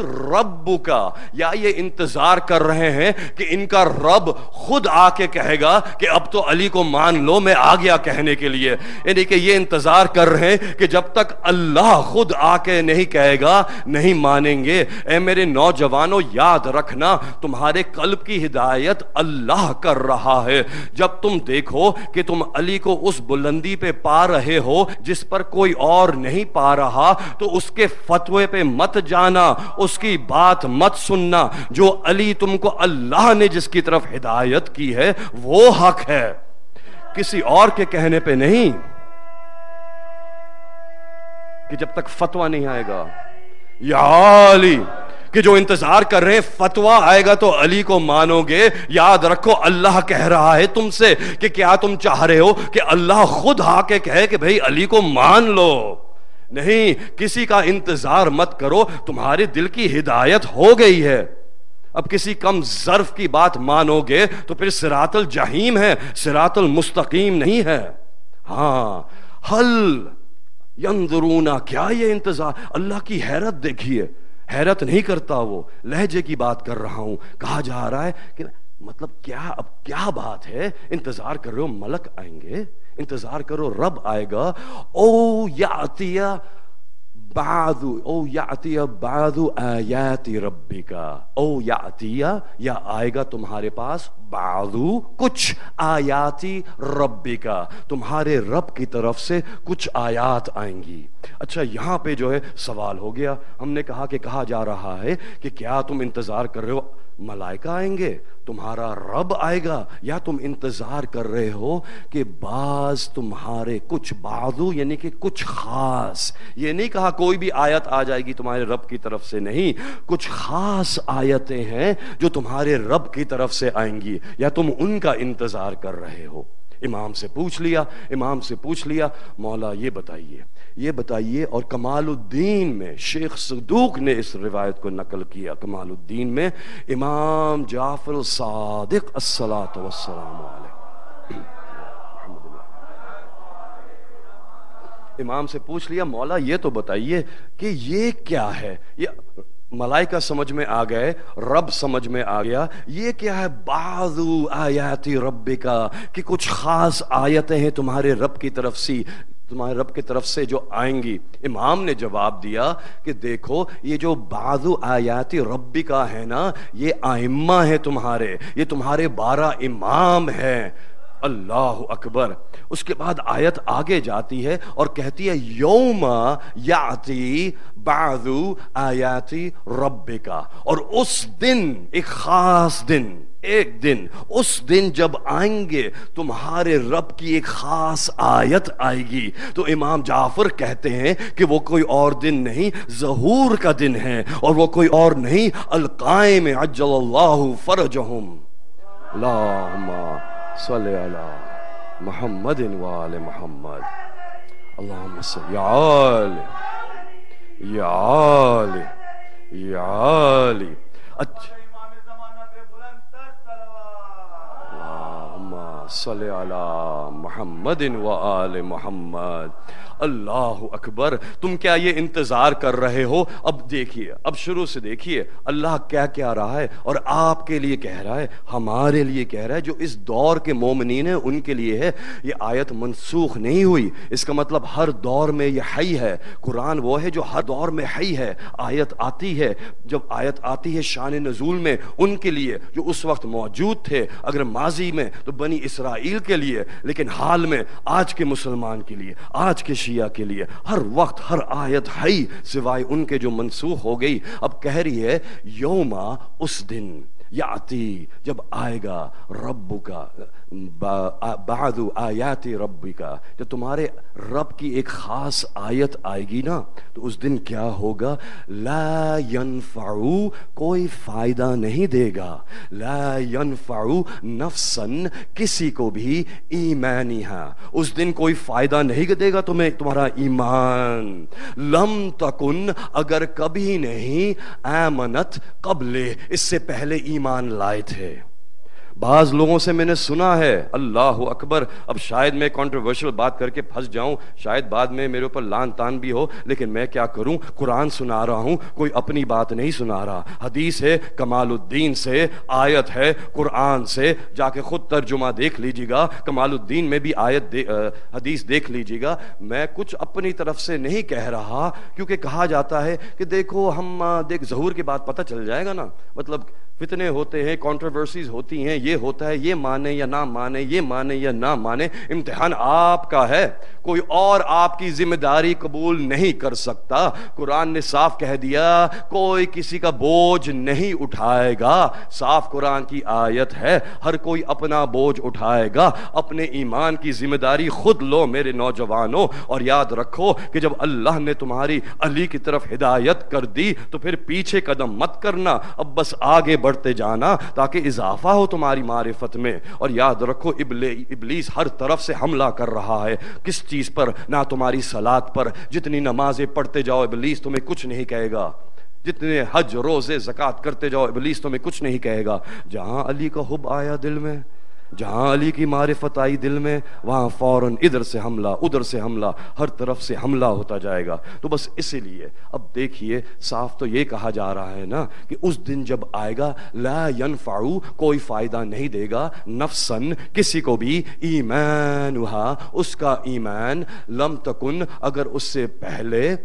ربک، یا یہ انتظار کر رہے ہیں کہ ان کا رب خود آ کے کہے گا کہ اب تو علی کو مان لو، میں آ گیا کہنے کے لیے. یعنی کہ یہ انتظار کر رہے ہیں کہ جب تک اللہ خود آ کے نہیں کہے گا نہیں مانیں گے. اے میرے نوجوانوں، یاد رکھنا تمہارے تمہارے قلب کی ہدایت اللہ کر رہا ہے. جب تم دیکھو کہ تم علی کو اس بلندی پہ پا رہے ہو جس پر کوئی اور نہیں پا رہا، تو اس کے فتوے پہ مت جانا، اس کی بات مت سننا. جو علی تم کو اللہ نے جس کی طرف ہدایت کی ہے وہ حق ہے، کسی اور کے کہنے پہ نہیں. کہ جب تک فتویٰ نہیں آئے گا، یا علی، کہ جو انتظار کر رہے ہیں فتویٰ آئے گا تو علی کو مانو گے. یاد رکھو اللہ کہہ رہا ہے تم سے کہ کیا تم چاہ رہے ہو کہ اللہ خود آ کے کہے کہ بھئی علی کو مان لو؟ نہیں، کسی کا انتظار مت کرو، تمہارے دل کی ہدایت ہو گئی ہے. اب کسی کم ظرف کی بات مانو گے تو پھر صراط الجحیم ہے، صراط المستقیم نہیں ہے. ہاں، حل ینظرون، کیا یہ انتظار؟ اللہ کی حیرت دیکھیے، حیرت نہیں کرتا وہ. لہجے کی بات کر رہا ہوں، کہا جا رہا ہے کہ مطلب کیا، اب کیا بات ہے؟ انتظار کر رہے ہو ملک آئیں گے، انتظار کرو رب آئے گا. او یاتی بعض او یاتی بعض آیات ربک، او یاتی، یا آئے گا تمہارے پاس بعض، کچھ آیاتی ربک، تمہارے رب کی طرف سے کچھ آیات آئیں گی. اچھا، یہاں پہ جو ہے سوال ہو گیا. ہم نے کہا کہ کہا جا رہا ہے کہ کیا تم انتظار کر رہے ہو ملائکہ آئیں گے، تمہارا رب آئے گا، یا تم انتظار کر رہے ہو کہ بعض تمہارے کچھ، بعضو یعنی کہ کچھ خاص. یہ نہیں کہا کوئی بھی آیت آ جائے گی تمہارے رب کی طرف سے، نہیں، کچھ خاص آیتیں ہیں جو تمہارے رب کی طرف سے آئیں گی، یا تم ان کا انتظار کر رہے ہو. امام سے پوچھ لیا امام سے پوچھ لیا مولا یہ بتائیے یہ بتائیے اور کمال الدین میں شیخ صدوق نے اس روایت کو نقل کیا. کمال الدین میں امام جعفر صادق الصلاۃ والسلام علیہ، امام سے پوچھ لیا مولا یہ تو بتائیے کہ یہ کیا ہے؟ یہ ملائکہ سمجھ میں آ گئے، رب سمجھ میں آ گیا، یہ کیا ہے بعض آیات ربک، کہ کچھ خاص آیتیں ہیں تمہارے رب کی طرف سے تمہارے رب کی طرف سے جو آئیں گی. امام نے جواب دیا کہ دیکھو یہ جو بعض آیات ربک ہے نا، یہ ائمہ ہیں تمہارے، یہ تمہارے بارہ امام ہیں. اللہ اکبر. اس کے بعد آیت آگے جاتی ہے اور کہتی ہے یوم یاتی بعض آیات ربک، اور اس دن، ایک خاص دن، ایک دن، اس دن جب آئیں گے تمہارے رب کی ایک خاص آیت آئے گی. تو امام جعفر کہتے ہیں کہ وہ کوئی اور دن نہیں، ظہور کا دن ہے، اور وہ کوئی اور نہیں، القائم عجل اللہ فرجہم. اللہم صلی علی محمد وآل محمد. اللہم صلی یا علی یا علی یا علی. اچھا اللہم صلی علی محمد و آل محمد۔ اللہ اکبر۔ تم کیا یہ انتظار کر رہے ہو؟ اب دیکھیے، اب شروع سے دیکھیے اللہ کیا کیا رہا ہے، اور آپ کے لیے کہہ رہا ہے، ہمارے لیے کہہ رہا ہے، جو اس دور کے مومنین ہیں ان کے لیے ہے۔ یہ آیت منسوخ نہیں ہوئی، اس کا مطلب ہر دور میں یہ حی ہے۔ قرآن وہ ہے جو ہر دور میں حی ہے۔ آیت آتی ہے، جب آیت آتی ہے شان نزول میں ان کے لیے جو اس وقت موجود تھے، اگر ماضی میں تو بنی اسرائیل کے لیے، لیکن حال میں آج کے مسلمان کے لیے، آج کے شیعہ کے لیے ہر وقت ہر آیت ہے، سوائے ان کے جو منسوخ ہو گئی۔ اب کہہ رہی ہے یوما، اس دن، یاتی، جب آئے گا، رب کا بعد آیات ربی کا، جب تمہارے رب کی ایک خاص آیت آئے گی نا، تو اس دن کیا ہوگا؟ لا ينفع، کوئی فائدہ نہیں دے گا، لا ينفع نفسا، کسی کو بھی، ایمانہا، اس دن کوئی فائدہ نہیں دے گا تمہیں تمہارا ایمان، لم تکن، اگر کبھی نہیں، آمنت قبل، اس سے پہلے ایمان لائے تھے۔ بعض لوگوں سے میں نے سنا ہے، اللہ اکبر، اب شاید میں کنٹروورشل بات کر کے پھنس جاؤں، شاید بعد میں میرے اوپر لان تان بھی ہو، لیکن میں کیا کروں، قرآن سنا رہا ہوں، کوئی اپنی بات نہیں سنا رہا، حدیث ہے کمال الدین سے، آیت ہے قرآن سے، جا کے خود ترجمہ دیکھ لیجیے گا، کمال الدین میں بھی آیت دے حدیث دیکھ لیجیے گا۔ میں کچھ اپنی طرف سے نہیں کہہ رہا، کیونکہ کہا جاتا ہے کہ دیکھو ہم دیکھ ظہور کے بعد پتہ چل جائے گا نا، مطلب فتنے ہوتے ہیں، کنٹروورسیز ہوتی ہیں، یہ ہوتا ہے، یہ مانے یا نہ مانے، یہ مانے یا نہ مانے، امتحان آپ کا ہے، کوئی اور آپ کی ذمہ داری قبول نہیں کر سکتا۔ قرآن نے صاف کہہ دیا کوئی کسی کا بوجھ نہیں اٹھائے گا، صاف قرآن کی آیت ہے، ہر کوئی اپنا بوجھ اٹھائے گا، اپنے ایمان کی ذمہ داری خود لو میرے نوجوانوں، اور یاد رکھو کہ جب اللہ نے تمہاری علی کی طرف ہدایت کر دی تو پھر پیچھے قدم مت کرنا، اب بس آگے بڑھتے جانا تاکہ اضافہ ہو تمہاری معرفت میں۔ اور یاد رکھو ابلیس ہر طرف سے حملہ کر رہا ہے، کس چیز پر؟ نہ تمہاری صلات پر، جتنی نمازیں پڑھتے جاؤ ابلیس تمہیں کچھ نہیں کہے گا، جتنے حج روزے زکوٰۃ کرتے جاؤ ابلیس تمہیں کچھ نہیں کہے گا۔ جہاں علی کا حب آیا دل میں، جہاں علی کی معرفت آئی دل میں، وہاں فوراً ادھر سے حملہ، ادھر سے حملہ، ہر طرف سے حملہ ہوتا جائے گا۔ تو بس اسی لیے اب دیکھیے صاف تو یہ کہا جا رہا ہے نا کہ اس دن جب آئے گا، لا ينفع، کوئی فائدہ نہیں دے گا، نفسن، کسی کو بھی، ایمانہا، اس کا ایمان، لم تکن، اگر اس سے پہلے،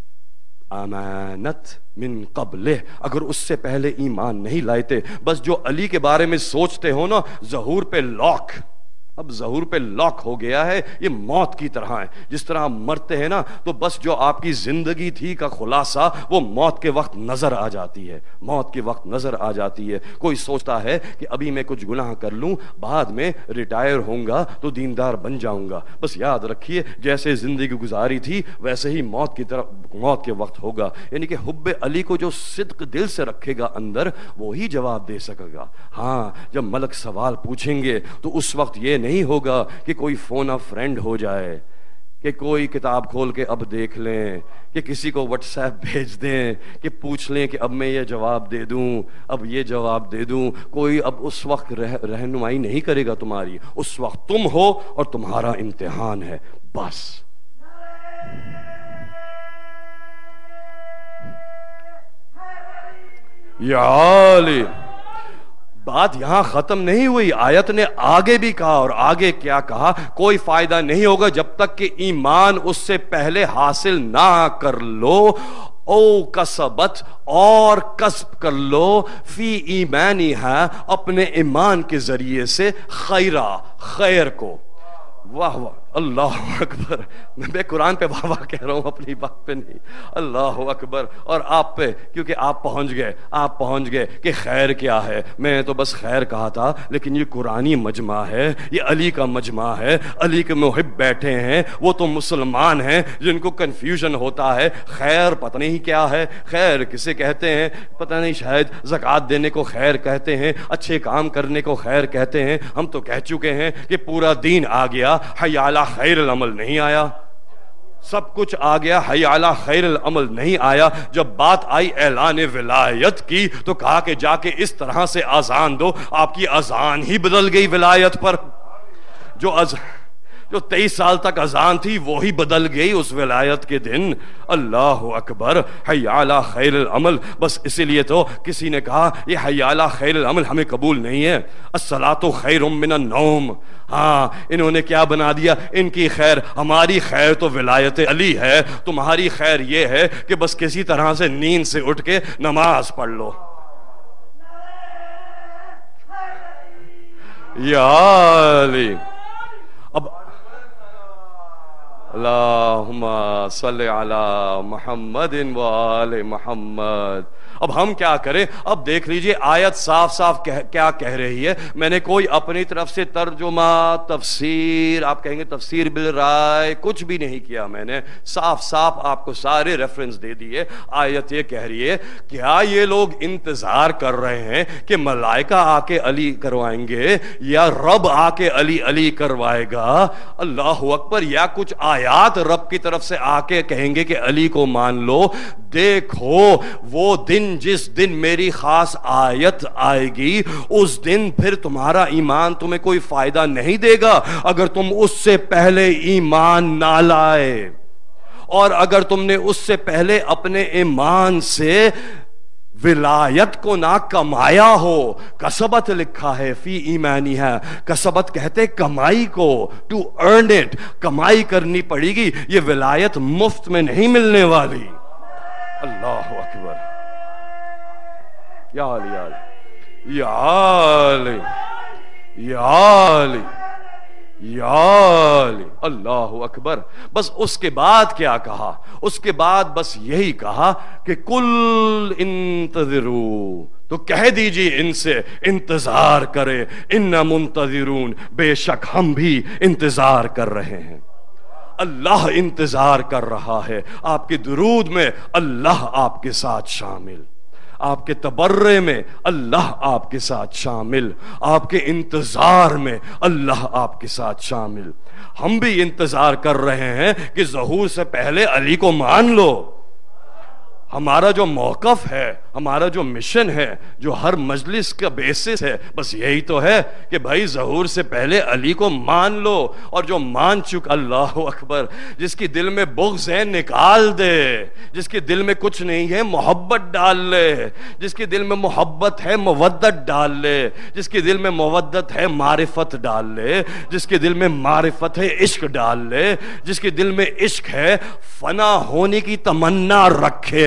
امانت من قبل، اگر اس سے پہلے ایمان نہیں لائے تھے۔ بس جو علی کے بارے میں سوچتے ہو نا، ظہور پہ لاک، اب ظہور پہ لاک ہو گیا ہے، یہ موت کی طرح ہے، جس طرح مرتے ہیں نا تو بس جو آپ کی زندگی تھی کا خلاصہ وہ موت کے وقت نظر آ جاتی ہے، موت کے وقت نظر آ جاتی ہے۔ کوئی سوچتا ہے کہ ابھی میں کچھ گناہ کر لوں، بعد میں ریٹائر ہوں گا تو دیندار بن جاؤں گا، بس یاد رکھیے جیسے زندگی گزاری تھی ویسے ہی موت کی طرف موت کے وقت ہوگا۔ یعنی کہ حب علی کو جو صدق دل سے رکھے گا اندر، وہی جواب دے سکے گا۔ ہاں جب ملک سوال پوچھیں گے تو اس وقت یہ نہیں ہوگا کہ کوئی فون آ فرینڈ ہو جائے، کہ کوئی کتاب کھول کے اب دیکھ لیں، کہ کسی کو واٹس ایپ بھیج دیں، کہ پوچھ لیں کہ اب میں یہ جواب دے دوں، اب یہ جواب دے دوں۔ کوئی اب اس وقت رہ رہنمائی نہیں کرے گا تمہاری، اس وقت تم ہو اور تمہارا امتحان ہے، بس۔ یا علی، بات یہاں ختم نہیں ہوئی، آیت نے آگے بھی کہا، اور آگے کیا کہا؟ کوئی فائدہ نہیں ہوگا جب تک کہ ایمان اس سے پہلے حاصل نہ کر لو، او کسبت، اور کسب کر لو، فی ایمانہا، اپنے ایمان کے ذریعے سے، خیرہ، خیر کو۔ واہ واہ، اللہ اکبر، میں قرآن پہ واہ واہ کہہ رہا ہوں، اپنی بات پہ نہیں، اللہ اکبر۔ اور آپ پہ، کیونکہ آپ پہنچ گئے آپ پہنچ گئے کہ خیر کیا ہے، میں تو بس خیر کہا تھا، لیکن یہ قرآنی مجمع ہے، یہ علی کا مجمع ہے، علی کے محب بیٹھے ہیں، وہ تو مسلمان ہیں جن کو کنفیوژن ہوتا ہے، خیر پتہ نہیں کیا ہے، خیر کسے کہتے ہیں پتہ نہیں، شاید زکوٰۃ دینے کو خیر کہتے ہیں، اچھے کام کرنے کو خیر کہتے ہیں۔ ہم تو کہہ چکے ہیں کہ پورا دین آ گیا، حی علی خیر العمل نہیں آیا، سب کچھ آ گیا، حی علی خیر العمل نہیں آیا۔ جب بات آئی اعلان ولایت کی تو کہا کہ جا کے اس طرح سے اذان دو، آپ کی اذان ہی بدل گئی ولایت پر۔ جو از جو تیئیس سال تک اذان تھی وہی بدل گئی اس ولایت کے دن. اللہ اکبر. حی علی خیر العمل. بس اسی لیے تو کسی نے کہا یہ حی علی خیر العمل ہمیں قبول نہیں ہے. الصلاۃ خیر من النوم. ہاں انہوں نے کیا بنا دیا, ان کی خیر, ہماری خیر تو ولایت علی ہے, تمہاری خیر یہ ہے کہ بس کسی طرح سے نیند سے اٹھ کے نماز پڑھ لو. یا علی. اب اللہم صلی علی محمد و آل محمد. اب ہم کیا کریں؟ اب دیکھ لیجئے آیت صاف صاف کیا کہہ رہی ہے. میں نے کوئی اپنی طرف سے ترجمہ, تفسیر, آپ کہیں گے تفسیر بالرائے, کچھ بھی نہیں کیا میں نے. صاف صاف آپ کو سارے ریفرنس دے دیے. آیت یہ کہہ رہی ہے کیا یہ لوگ انتظار کر رہے ہیں کہ ملائکہ آ کے علی کروائیں گے یا رب آ کے علی علی کروائے گا؟ اللہ اکبر. یا کچھ آیات رب کی طرف سے آ کے کہیں گے کہ علی کو مان لو. دیکھو وہ دن جس دن میری خاص آیت آئے گی اس دن پھر تمہارا ایمان تمہیں کوئی فائدہ نہیں دے گا اگر تم اس سے پہلے ایمان نہ لائے. اور اگر تم نے اس سے پہلے اپنے ایمان سے ولایت کو نہ کمایا ہو. کسبت لکھا ہے فی ایمانی ہے. کسبت کہتے کمائی کو, ٹو ارن اٹ, کمائی کرنی پڑے گی. یہ ولایت مفت میں نہیں ملنے والی. اللہ اکبر. یا علی یا علی یا علی یا علی. اللہ اکبر. بس اس کے بعد کیا کہا؟ اس کے بعد بس یہی کہا کہ کل انتظروا, تو کہہ دیجئے ان سے انتظار کرے. ان منتظرون, بے شک ہم بھی انتظار کر رہے ہیں. اللہ انتظار کر رہا ہے. آپ کے درود میں اللہ آپ کے ساتھ شامل, آپ کے تبرے میں اللہ آپ کے ساتھ شامل, آپ کے انتظار میں اللہ آپ کے ساتھ شامل. ہم بھی انتظار کر رہے ہیں کہ ظہور سے پہلے علی کو مان لو. ہمارا جو موقف ہے, ہمارا جو مشن ہے, جو ہر مجلس کا بیسس ہے, بس یہی تو ہے کہ بھائی ظہور سے پہلے علی کو مان لو. اور جو مان چکا, اللہ اکبر, جس کی دل میں بغض ہے نکال دے, جس کے دل میں کچھ نہیں ہے محبت ڈال لے, جس کے دل میں محبت ہے مودت ڈال لے, جس کے دل میں مودت ہے معرفت ڈال لے, جس کے دل میں معرفت ہے عشق ڈال لے, جس کے دل میں عشق ہے فنا ہونے کی تمنا رکھے.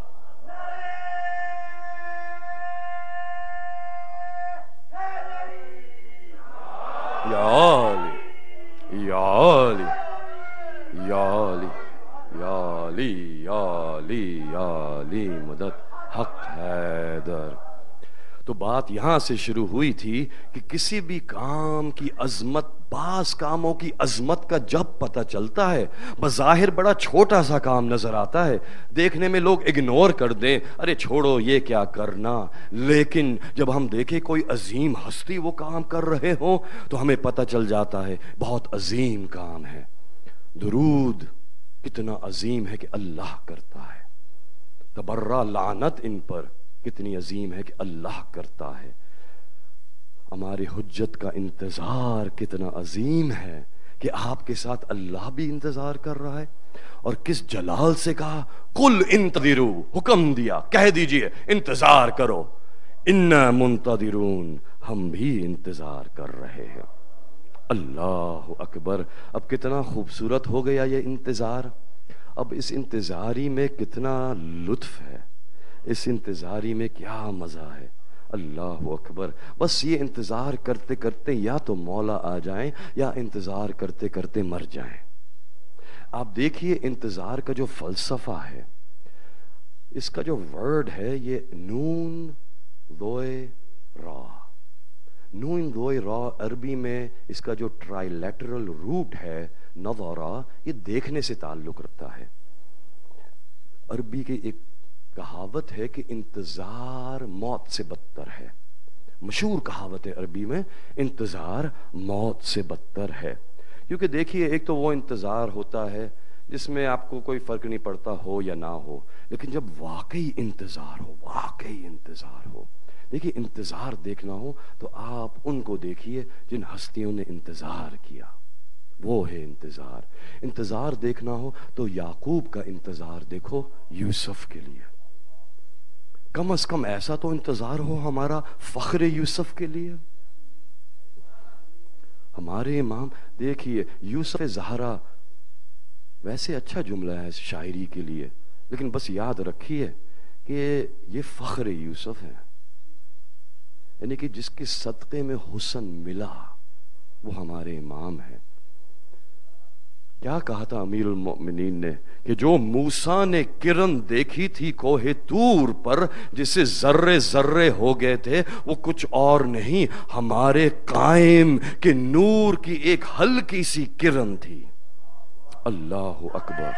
یا علی یا علی یا علی یا علی یا علی یا علی مدد حق حیدر. تو بات یہاں سے شروع ہوئی تھی کہ کسی بھی کام کی عظمت, بعض کاموں کی عظمت کا جب پتہ چلتا ہے, بظاہر بڑا چھوٹا سا کام نظر آتا ہے, دیکھنے میں لوگ اگنور کر دیں, ارے چھوڑو یہ کیا کرنا, لیکن جب ہم دیکھیں کوئی عظیم ہستی وہ کام کر رہے ہوں تو ہمیں پتہ چل جاتا ہے بہت عظیم کام ہے. درود کتنا عظیم ہے کہ اللہ کرتا ہے, تبرہ لعنت ان پر کتنی عظیم ہے کہ اللہ کرتا ہے. ہماری حجت کا انتظار کتنا عظیم ہے کہ آپ کے ساتھ اللہ بھی انتظار کر رہا ہے. اور کس جلال سے کہا قل انتظروا, حکم دیا کہہ دیجئے انتظار کرو. انا منتظرون, ہم بھی انتظار کر رہے ہیں. اللہ اکبر. اب کتنا خوبصورت ہو گیا یہ انتظار. اب اس انتظاری میں کتنا لطف ہے, اس انتظاری میں کیا مزہ ہے. اللہ اکبر. بس یہ انتظار کرتے کرتے یا تو مولا آ جائیں یا انتظار کرتے کرتے مر جائیں. آپ دیکھیے انتظار کا جو فلسفہ ہے, اس کا جو ورڈ ہے یہ نون دوئے را. نون دوئے را عربی میں اس کا جو ٹرائی لیٹرل روٹ ہے نظرہ, یہ دیکھنے سے تعلق رکھتا ہے. عربی کی ایک کہاوت ہے کہ انتظار موت سے بدتر ہے. مشہور کہاوت ہے عربی میں, انتظار موت سے بدتر ہے. کیونکہ دیکھیے ایک تو وہ انتظار ہوتا ہے جس میں آپ کو کوئی فرق نہیں پڑتا ہو یا نہ ہو, لیکن جب واقعی انتظار ہو, واقعی انتظار ہو, دیکھیے انتظار دیکھنا ہو تو آپ ان کو دیکھیے جن ہستیوں نے انتظار کیا، وہ ہے انتظار۔ انتظار دیکھنا ہو تو یعقوب کا انتظار دیکھو یوسف کے لیے، کم از کم ایسا تو انتظار ہو ہمارا فخر یوسف کے لیے۔ ہمارے امام دیکھیے یوسف زہرا، ویسے اچھا جملہ ہے شاعری کے لیے، لیکن بس یاد رکھیے کہ یہ فخر یوسف ہے، یعنی کہ جس کے صدقے میں حسن ملا وہ ہمارے امام ہے۔ کیا کہا تھا امیر المؤمنین نے کہ جو موسیٰ نے کرن دیکھی تھی کوہ طور پر، جسے ذرے ذرے ہو گئے تھے، وہ کچھ اور نہیں ہمارے قائم کے نور کی ایک ہلکی سی کرن تھی۔ اللہ اکبر،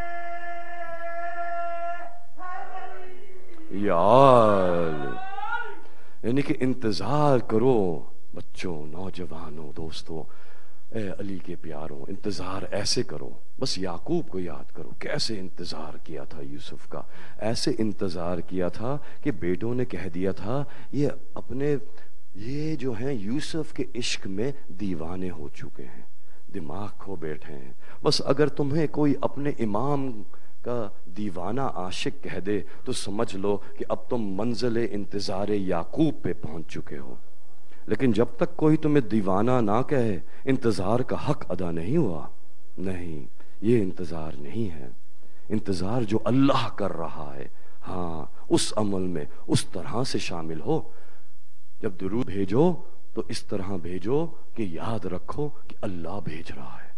یا یعنی کہ انتظار کرو بچوں، نوجوانوں، دوستوں، اے علی کے پیاروں، انتظار ایسے کرو۔ بس یعقوب کو یاد کرو کیسے انتظار کیا تھا یوسف کا، ایسے انتظار کیا تھا کہ بیٹوں نے کہہ دیا تھا یہ اپنے یہ جو ہیں یوسف کے عشق میں دیوانے ہو چکے ہیں، دماغ کھو بیٹھے ہیں۔ بس اگر تمہیں کوئی اپنے امام کا دیوانہ عاشق کہہ دے تو سمجھ لو کہ اب تم منزل انتظار یعقوب پہ پہنچ چکے ہو۔ لیکن جب تک کوئی تمہیں دیوانہ نہ کہے انتظار کا حق ادا نہیں ہوا۔ نہیں، یہ انتظار نہیں ہے، انتظار جو اللہ کر رہا ہے، ہاں اس عمل میں اس طرح سے شامل ہو۔ جب درود بھیجو تو اس طرح بھیجو کہ یاد رکھو کہ اللہ بھیج رہا ہے۔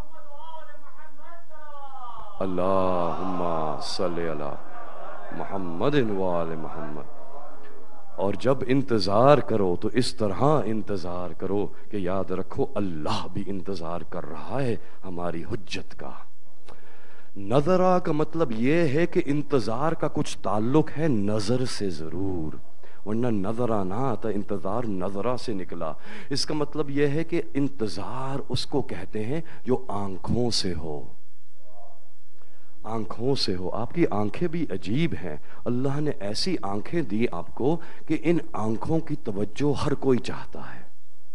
اللہم صلی علی محمد وآل محمد۔ اور جب انتظار کرو تو اس طرح انتظار کرو کہ یاد رکھو اللہ بھی انتظار کر رہا ہے ہماری حجت کا۔ نظرہ کا مطلب یہ ہے کہ انتظار کا کچھ تعلق ہے نظر سے ضرور، ورنہ نظرہ نہ آتا، انتظار نظرہ سے نکلا۔ اس کا مطلب یہ ہے کہ انتظار اس کو کہتے ہیں جو آنکھوں سے ہو، آنکھوں سے ہو۔ آپ کی آنکھیں بھی عجیب ہیں، اللہ نے ایسی آنکھیں دی آپ کو کہ ان آنکھوں کی توجہ ہر کوئی چاہتا ہے۔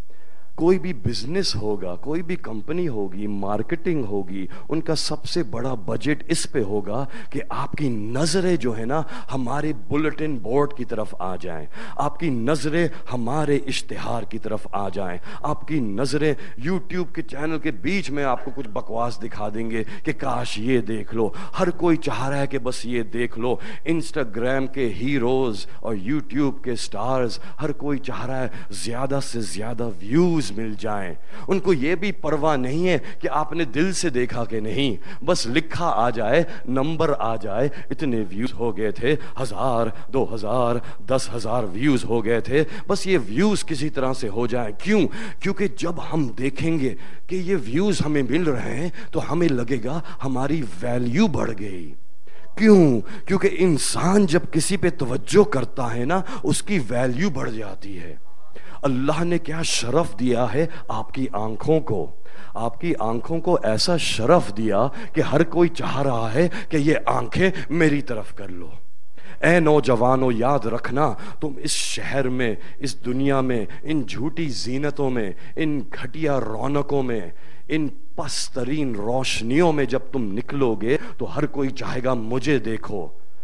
کوئی بھی بزنس ہوگا، کوئی بھی کمپنی ہوگی، مارکیٹنگ ہوگی، ان کا سب سے بڑا بجٹ اس پہ ہوگا کہ آپ کی نظریں جو ہے نا ہمارے بلٹن بورڈ کی طرف آ جائیں، آپ کی نظریں ہمارے اشتہار کی طرف آ جائیں، آپ کی نظریں یوٹیوب کے چینل کے بیچ میں آپ کو کچھ بکواس دکھا دیں گے کہ کاش یہ دیکھ لو۔ ہر کوئی چاہ رہا ہے کہ بس یہ دیکھ لو۔ انسٹاگرام کے ہیروز اور یوٹیوب کے سٹارز، ہر کوئی چاہ رہا ہے زیادہ سے زیادہ ویوز مل جائیں۔ ان کو یہ بھی پرواہ نہیں ہے کہ آپ نے دل سے دیکھا کہ نہیں، بس لکھا آ جائے، نمبر آ جائے، اتنے ویوز ہو گئے تھے، ہزار، دو ہزار، دس ہزار ویوز ہو گئے تھے، بس یہ ویوز کسی طرح سے ہو جائیں۔ کیوں؟ کیونکہ جب ہم دیکھیں گے کہ یہ ویوز ہمیں مل رہے ہیں تو ہمیں لگے گا ہماری ویلیو بڑھ گئی۔ کیوں؟ کیونکہ انسان جب کسی پہ توجہ کرتا ہے نا اس کی ویلیو بڑھ جاتی ہے۔ اللہ نے کیا شرف دیا ہے آپ کی آنکھوں کو، آپ کی آنکھوں کو ایسا شرف دیا کہ ہر کوئی چاہ رہا ہے کہ یہ آنکھیں میری طرف کر لو۔ اے نوجوانوں یاد رکھنا، تم اس شہر میں، اس دنیا میں، ان جھوٹی زینتوں میں، ان گھٹیا رونقوں میں، ان پسترین روشنیوں میں جب تم نکلو گے تو ہر کوئی چاہے گا مجھے دیکھو۔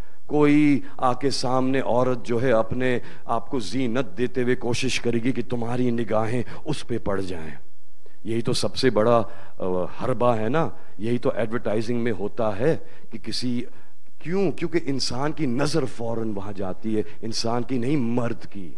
کوئی آ کے سامنے عورت جو ہے اپنے آپ کو زینت دیتے ہوئے کوشش کرے گی کہ تمہاری نگاہیں اس پہ پڑ جائیں۔ یہی تو سب سے بڑا حربہ ہے نا، یہی تو ایڈورٹائزنگ میں ہوتا ہے کہ کسی، کیوں؟ کیونکہ انسان کی نظر فوراً وہاں جاتی ہے، انسان کی نہیں، مرد کی،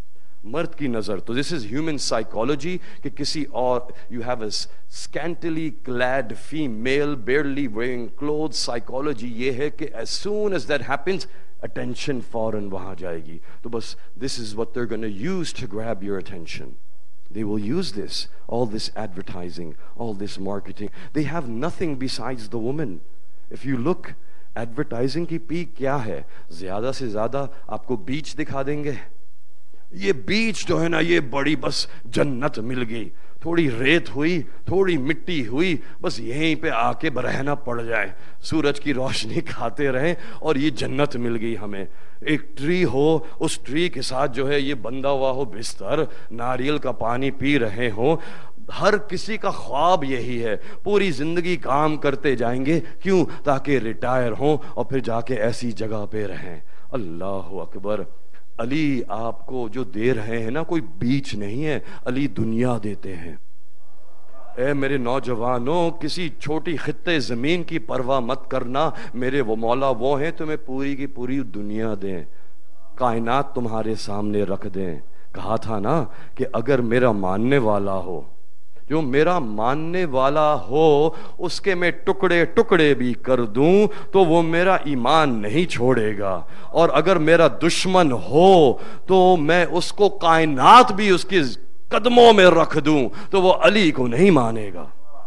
مرد کی نظر۔ تو دس از ہیومن سائیکالوجی کہ کسی اور you have a scantily clad female barely wearing clothes psychology یہ ہے کہ as soon as that happens attention فوراً وہاں جائے گی۔ تو بس this is what they're going to use to grab your attention. They will use this, all this advertising, all this marketing. They have nothing besides the woman. If you look, advertising کی پیک کیا ہے؟ زیادہ سے زیادہ آپ کو بیچ دکھا دیں گے، یہ بیچ جو ہے نا یہ بڑی بس جنت مل گئی، تھوڑی ریت ہوئی, تھوڑی مٹی ہوئی, بس یہیں پہ آ کے برہنا پڑ جائے, سورج کی روشنی کھاتے رہیں اور یہ جنت مل گئی ہمیں. ایک ٹری ہو, اس ٹری کے ساتھ جو ہے یہ بندھا ہوا ہو بستر, ناریل کا پانی پی رہے ہوں. ہر کسی کا خواب یہی ہے, پوری زندگی کام کرتے جائیں گے, کیوں؟ تاکہ ریٹائر ہوں اور پھر جا کے ایسی جگہ پہ رہیں. اللہ اکبر. علی آپ کو جو دے رہے ہیں نا, کوئی بیچ نہیں ہے, علی دنیا دیتے ہیں. اے میرے نوجوانوں, کسی چھوٹی خطے زمین کی پرواہ مت کرنا, میرے وہ مولا وہ ہیں تمہیں پوری کی پوری دنیا دیں, کائنات تمہارے سامنے رکھ دیں. کہا تھا نا کہ اگر میرا ماننے والا ہو, جو میرا ماننے والا ہو, اس کے میں ٹکڑے ٹکڑے بھی کر دوں تو وہ میرا ایمان نہیں چھوڑے گا, اور اگر میرا دشمن ہو تو میں اس کو کائنات بھی اس کے قدموں میں رکھ دوں تو وہ علی کو نہیں مانے گا.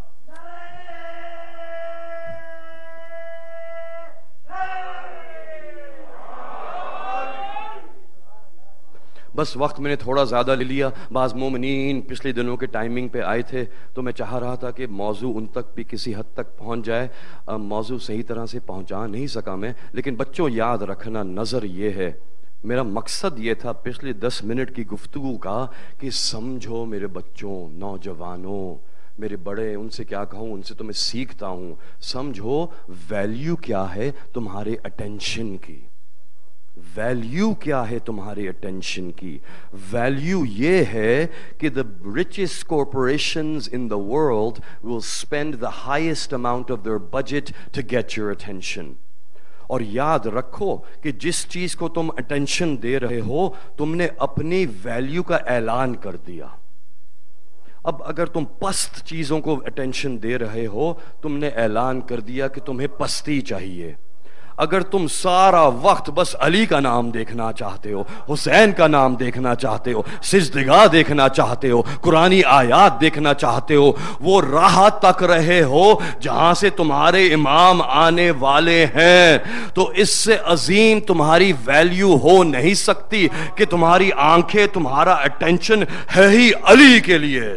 بس وقت میں نے تھوڑا زیادہ لے لیا. بعض مومنین پچھلے دنوں کے ٹائمنگ پہ آئے تھے تو میں چاہ رہا تھا کہ موضوع ان تک بھی کسی حد تک پہنچ جائے. موضوع صحیح طرح سے پہنچا نہیں سکا میں, لیکن بچوں یاد رکھنا, نظر یہ ہے, میرا مقصد یہ تھا پچھلے دس منٹ کی گفتگو کا کہ سمجھو میرے بچوں, نوجوانوں, میرے بڑے, ان سے کیا کہوں, ان سے تو میں سیکھتا ہوں. سمجھو ویلیو کیا ہے تمہارے اٹینشن کی, ویلیو کیا ہے تمہارے اٹینشن کی. ویلیو یہ ہے کہ the richest corporations in the world will spend the highest amount of their budget to get your attention. اور یاد رکھو کہ جس چیز کو تم اٹینشن دے رہے ہو, تم نے اپنی ویلیو کا اعلان کر دیا. اب اگر تم پست چیزوں کو اٹینشن دے رہے ہو, تم نے اعلان کر دیا کہ تمہیں پستی چاہیے. اگر تم سارا وقت بس علی کا نام دیکھنا چاہتے ہو, حسین کا نام دیکھنا چاہتے ہو, سجدگاہ دیکھنا چاہتے ہو, قرآنی آیات دیکھنا چاہتے ہو, وہ راہ تک رہے ہو جہاں سے تمہارے امام آنے والے ہیں, تو اس سے عظیم تمہاری ویلیو ہو نہیں سکتی کہ تمہاری آنکھیں, تمہارا اٹینشن ہے ہی علی کے لیے.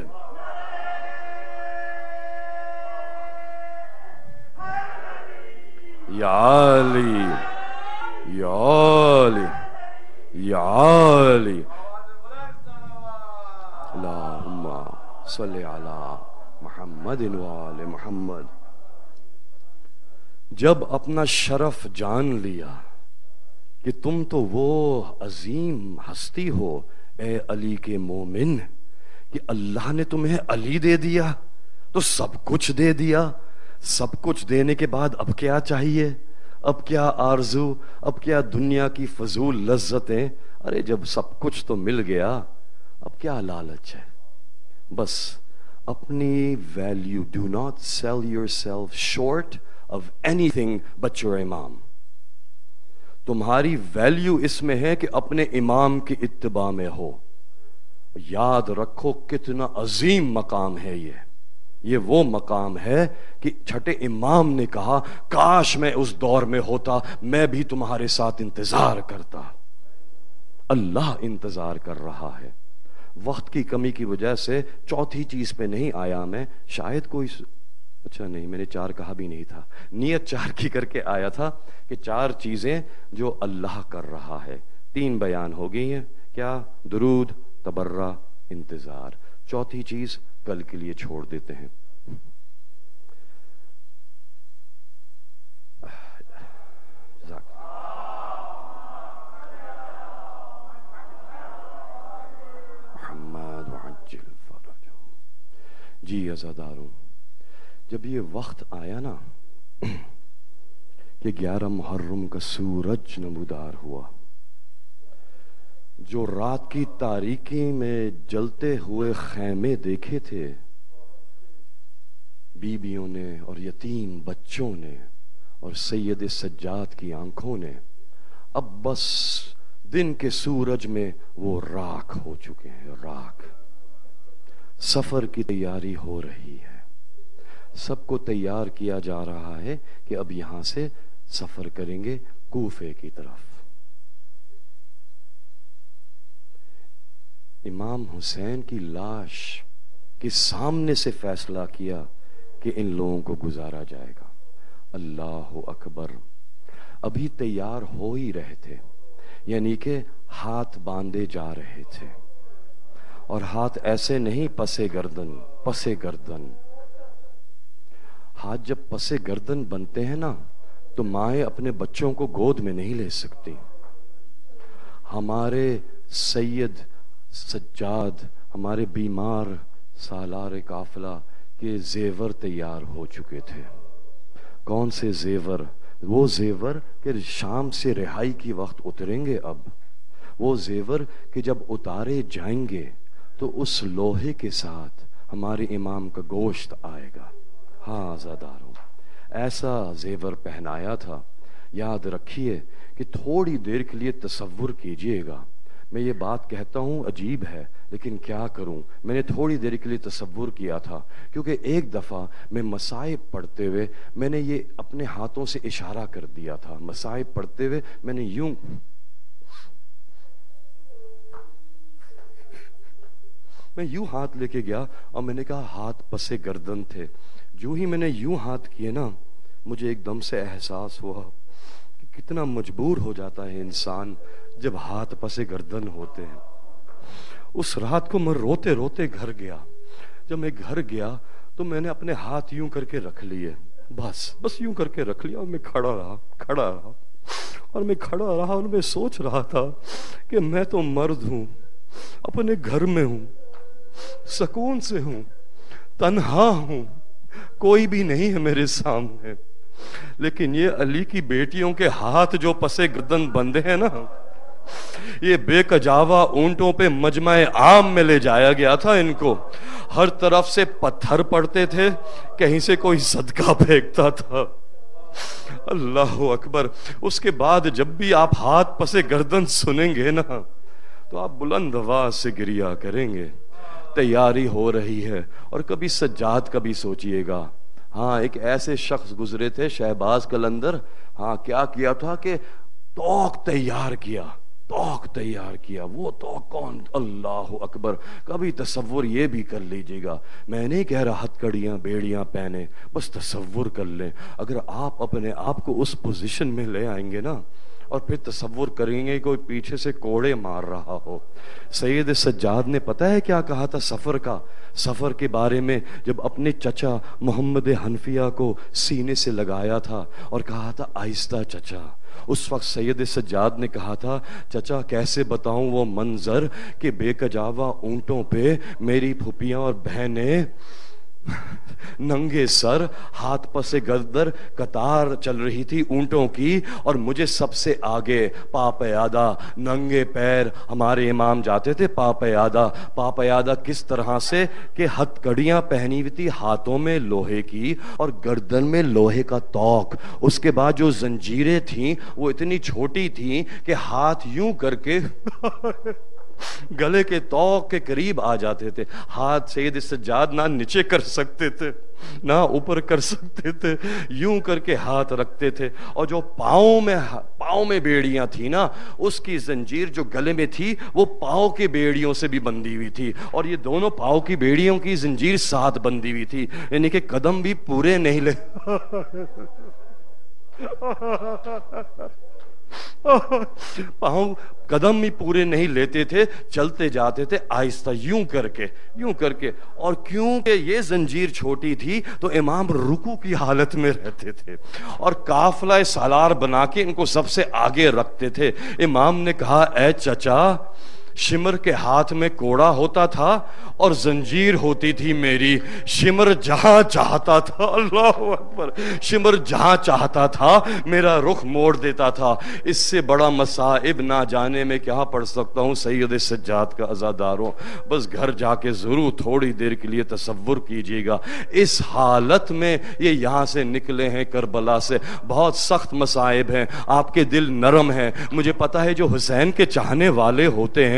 یا علی یا علی یا علی اللہم صلی علی محمد وآل محمد. جب اپنا شرف جان لیا کہ تم تو وہ عظیم ہستی ہو اے علی کے مومن, کہ اللہ نے تمہیں علی دے دیا تو سب کچھ دے دیا. سب کچھ دینے کے بعد اب کیا چاہیے, اب کیا آرزو, اب کیا دنیا کی فضول لذتیں. ارے جب سب کچھ تو مل گیا, اب کیا لالچ ہے. بس اپنی value, do not sell yourself short of anything but your امام. تمہاری ویلیو اس میں ہے کہ اپنے امام کی اتباع میں ہو. یاد رکھو کتنا عظیم مقام ہے یہ. یہ وہ مقام ہے کہ چھٹے امام نے کہا کاش میں اس دور میں ہوتا, میں بھی تمہارے ساتھ انتظار کرتا. اللہ انتظار کر رہا ہے. وقت کی کمی کی وجہ سے چوتھی چیز پہ نہیں آیا میں, شاید کوئی, اچھا نہیں, میں نے چار کہا بھی نہیں تھا, نیت چار کی کر کے آیا تھا کہ چار چیزیں جو اللہ کر رہا ہے. تین بیان ہو گئی ہیں, کیا؟ درود, تبرہ, انتظار. چوتھی چیز کل کے لیے چھوڑ دیتے ہیں. محمد وعجل فرجهم. جی عزاداروں, جب یہ وقت آیا نا کہ گیارہ محرم کا سورج نمودار ہوا, جو رات کی تاریکی میں جلتے ہوئے خیمے دیکھے تھے بیویوں نے اور یتیم بچوں نے اور سید سجاد کی آنکھوں نے, اب بس دن کے سورج میں وہ راکھ ہو چکے ہیں. راکھ. سفر کی تیاری ہو رہی ہے, سب کو تیار کیا جا رہا ہے کہ اب یہاں سے سفر کریں گے کوفے کی طرف. امام حسین کی لاش کہ سامنے سے فیصلہ کیا کہ ان لوگوں کو گزارا جائے گا۔ اللہ اکبر، ابھی تیار ہو ہی رہے تھے، یعنی کہ ہاتھ باندھے جا رہے تھے، اور ہاتھ ایسے نہیں پسے گردن، پسے گردن۔ ہاتھ جب پسے گردن بنتے ہیں نا تو مائیں اپنے بچوں کو گود میں نہیں لے سکتی۔ ہمارے سید سجاد، ہمارے بیمار سالار قافلہ کے زیور تیار ہو چکے تھے۔ کون سے زیور؟ وہ زیور کہ شام سے رہائی کی وقت اتریں گے، اب وہ زیور کہ جب اتارے جائیں گے تو اس لوہے کے ساتھ ہمارے امام کا گوشت آئے گا۔ ہاں عزاداروں، ایسا زیور پہنایا تھا۔ یاد رکھیے کہ تھوڑی دیر کے لیے تصور کیجئے گا، میں یہ بات کہتا ہوں عجیب ہے لیکن کیا کروں، میں نے تھوڑی دیر کے لیے تصور کیا تھا، کیونکہ ایک دفعہ میں مصائب پڑھتے ہوئے میں نے یہ اپنے ہاتھوں سے اشارہ کر دیا تھا۔ مصائب پڑھتے ہوئے میں نے یوں میں یوں ہاتھ لے کے گیا اور میں نے کہا ہاتھ پسے گردن تھے۔ جو ہی میں نے یوں ہاتھ کیے نا، مجھے ایک دم سے احساس ہوا کہ کتنا مجبور ہو جاتا ہے انسان جب ہاتھ پسے گردن ہوتے ہیں۔ اس رات کو میں روتے روتے گھر گیا۔ جب میں گھر گیا تو میں نے اپنے ہاتھ یوں کر کے رکھ لیے، بس بس یوں کر کے رکھ لیا، اور میں کھڑا رہا کھڑا رہا اور میں کھڑا رہا اور میں سوچ رہا تھا کہ میں تو مرد ہوں، اپنے گھر میں ہوں، سکون سے ہوں، تنہا ہوں، کوئی بھی نہیں ہے میرے سامنے، لیکن یہ علی کی بیٹیوں کے ہاتھ جو پسے گردن بندے ہیں نا، یہ بے کجاوا اونٹوں پہ مجمع عام میں لے جایا گیا تھا۔ ان کو ہر طرف سے پتھر پڑتے تھے، کہیں سے کوئی صدقہ پھینکتا تھا۔ اللہ اکبر۔ اس کے بعد جب بھی آپ ہاتھ پسے گردن سنیں گے نا تو آپ بلند آواز سے گریا کریں گے۔ تیاری ہو رہی ہے۔ اور کبھی سجاد کا بھی سوچئے گا، ہاں ایک ایسے شخص گزرے تھے شہباز قلندر، ہاں کیا کیا تھا کہ توق تیار کیا، توق تیار کیا۔ وہ توق کون؟ اللہ اکبر۔ کبھی تصور یہ بھی کر لیجئے گا، میں نہیں کہہ رہا ہتھ کڑیاں بیڑیاں پہنے، بس تصور کر لیں اگر آپ اپنے آپ کو اس پوزیشن میں لے آئیں گے نا، اور پھر تصور کریں گے کوئی پیچھے سے کوڑے مار رہا ہو۔ سید سجاد نے پتہ ہے کیا کہا تھا سفر کا، سفر کے بارے میں، جب اپنے چچا محمد حنفیہ کو سینے سے لگایا تھا اور کہا تھا آہستہ چچا، اس وقت سید سجاد نے کہا تھا چچا کیسے بتاؤں وہ منظر کہ بے کجاوا اونٹوں پہ میری پھوپھیاں اور بہنیں ننگے سر، ہاتھ پسے گردر، قطار چل رہی تھی اونٹوں کی، اور مجھے سب سے آگے پا پیادہ ننگے پیر ہمارے امام جاتے تھے پا پیادہ۔ پا پیادہ کس طرح سے کہ ہتھ کڑیاں پہنی ہوئی تھی ہاتھوں میں لوہے کی اور گردن میں لوہے کا توق۔ اس کے بعد جو زنجیریں تھیں وہ اتنی چھوٹی تھیں کہ ہاتھ یوں کر کے گلے کے توق کے قریب آ جاتے تھے۔ ہاتھ سید سجاد نہ نیچے کر سکتے تھے نہ اوپر کر سکتے تھے، یوں کر کے ہاتھ رکھتے تھے۔ اور جو پاؤں میں پاؤں میں بیڑیاں تھی نا، اس کی زنجیر جو گلے میں تھی وہ پاؤں کے بیڑیوں سے بھی بندھی ہوئی تھی، اور یہ دونوں پاؤں کی بیڑیوں کی زنجیر ساتھ بندھی ہوئی تھی، یعنی کہ قدم بھی پورے نہیں لے پاؤں قدم بھی پورے نہیں لیتے تھے، چلتے جاتے تھے آہستہ یوں کر کے یوں کر کے۔ اور کیونکہ یہ زنجیر چھوٹی تھی تو امام رکوع کی حالت میں رہتے تھے اور قافلہ سالار بنا کے ان کو سب سے آگے رکھتے تھے۔ امام نے کہا اے چچا، شمر کے ہاتھ میں کوڑا ہوتا تھا اور زنجیر ہوتی تھی میری، شمر جہاں چاہتا تھا، اللہ اکبر، شمر جہاں چاہتا تھا میرا رخ موڑ دیتا تھا۔ اس سے بڑا مصائب نہ جانے میں کیا پڑھ سکتا ہوں سید سجاد کا عزاداروں۔ بس گھر جا کے ضرور تھوڑی دیر کے لیے تصور کیجئے گا، اس حالت میں یہ یہاں سے نکلے ہیں کربلا سے۔ بہت سخت مصائب ہیں، آپ کے دل نرم ہیں، مجھے پتا ہے جو حسین کے چاہنے والے ہوتے ہیں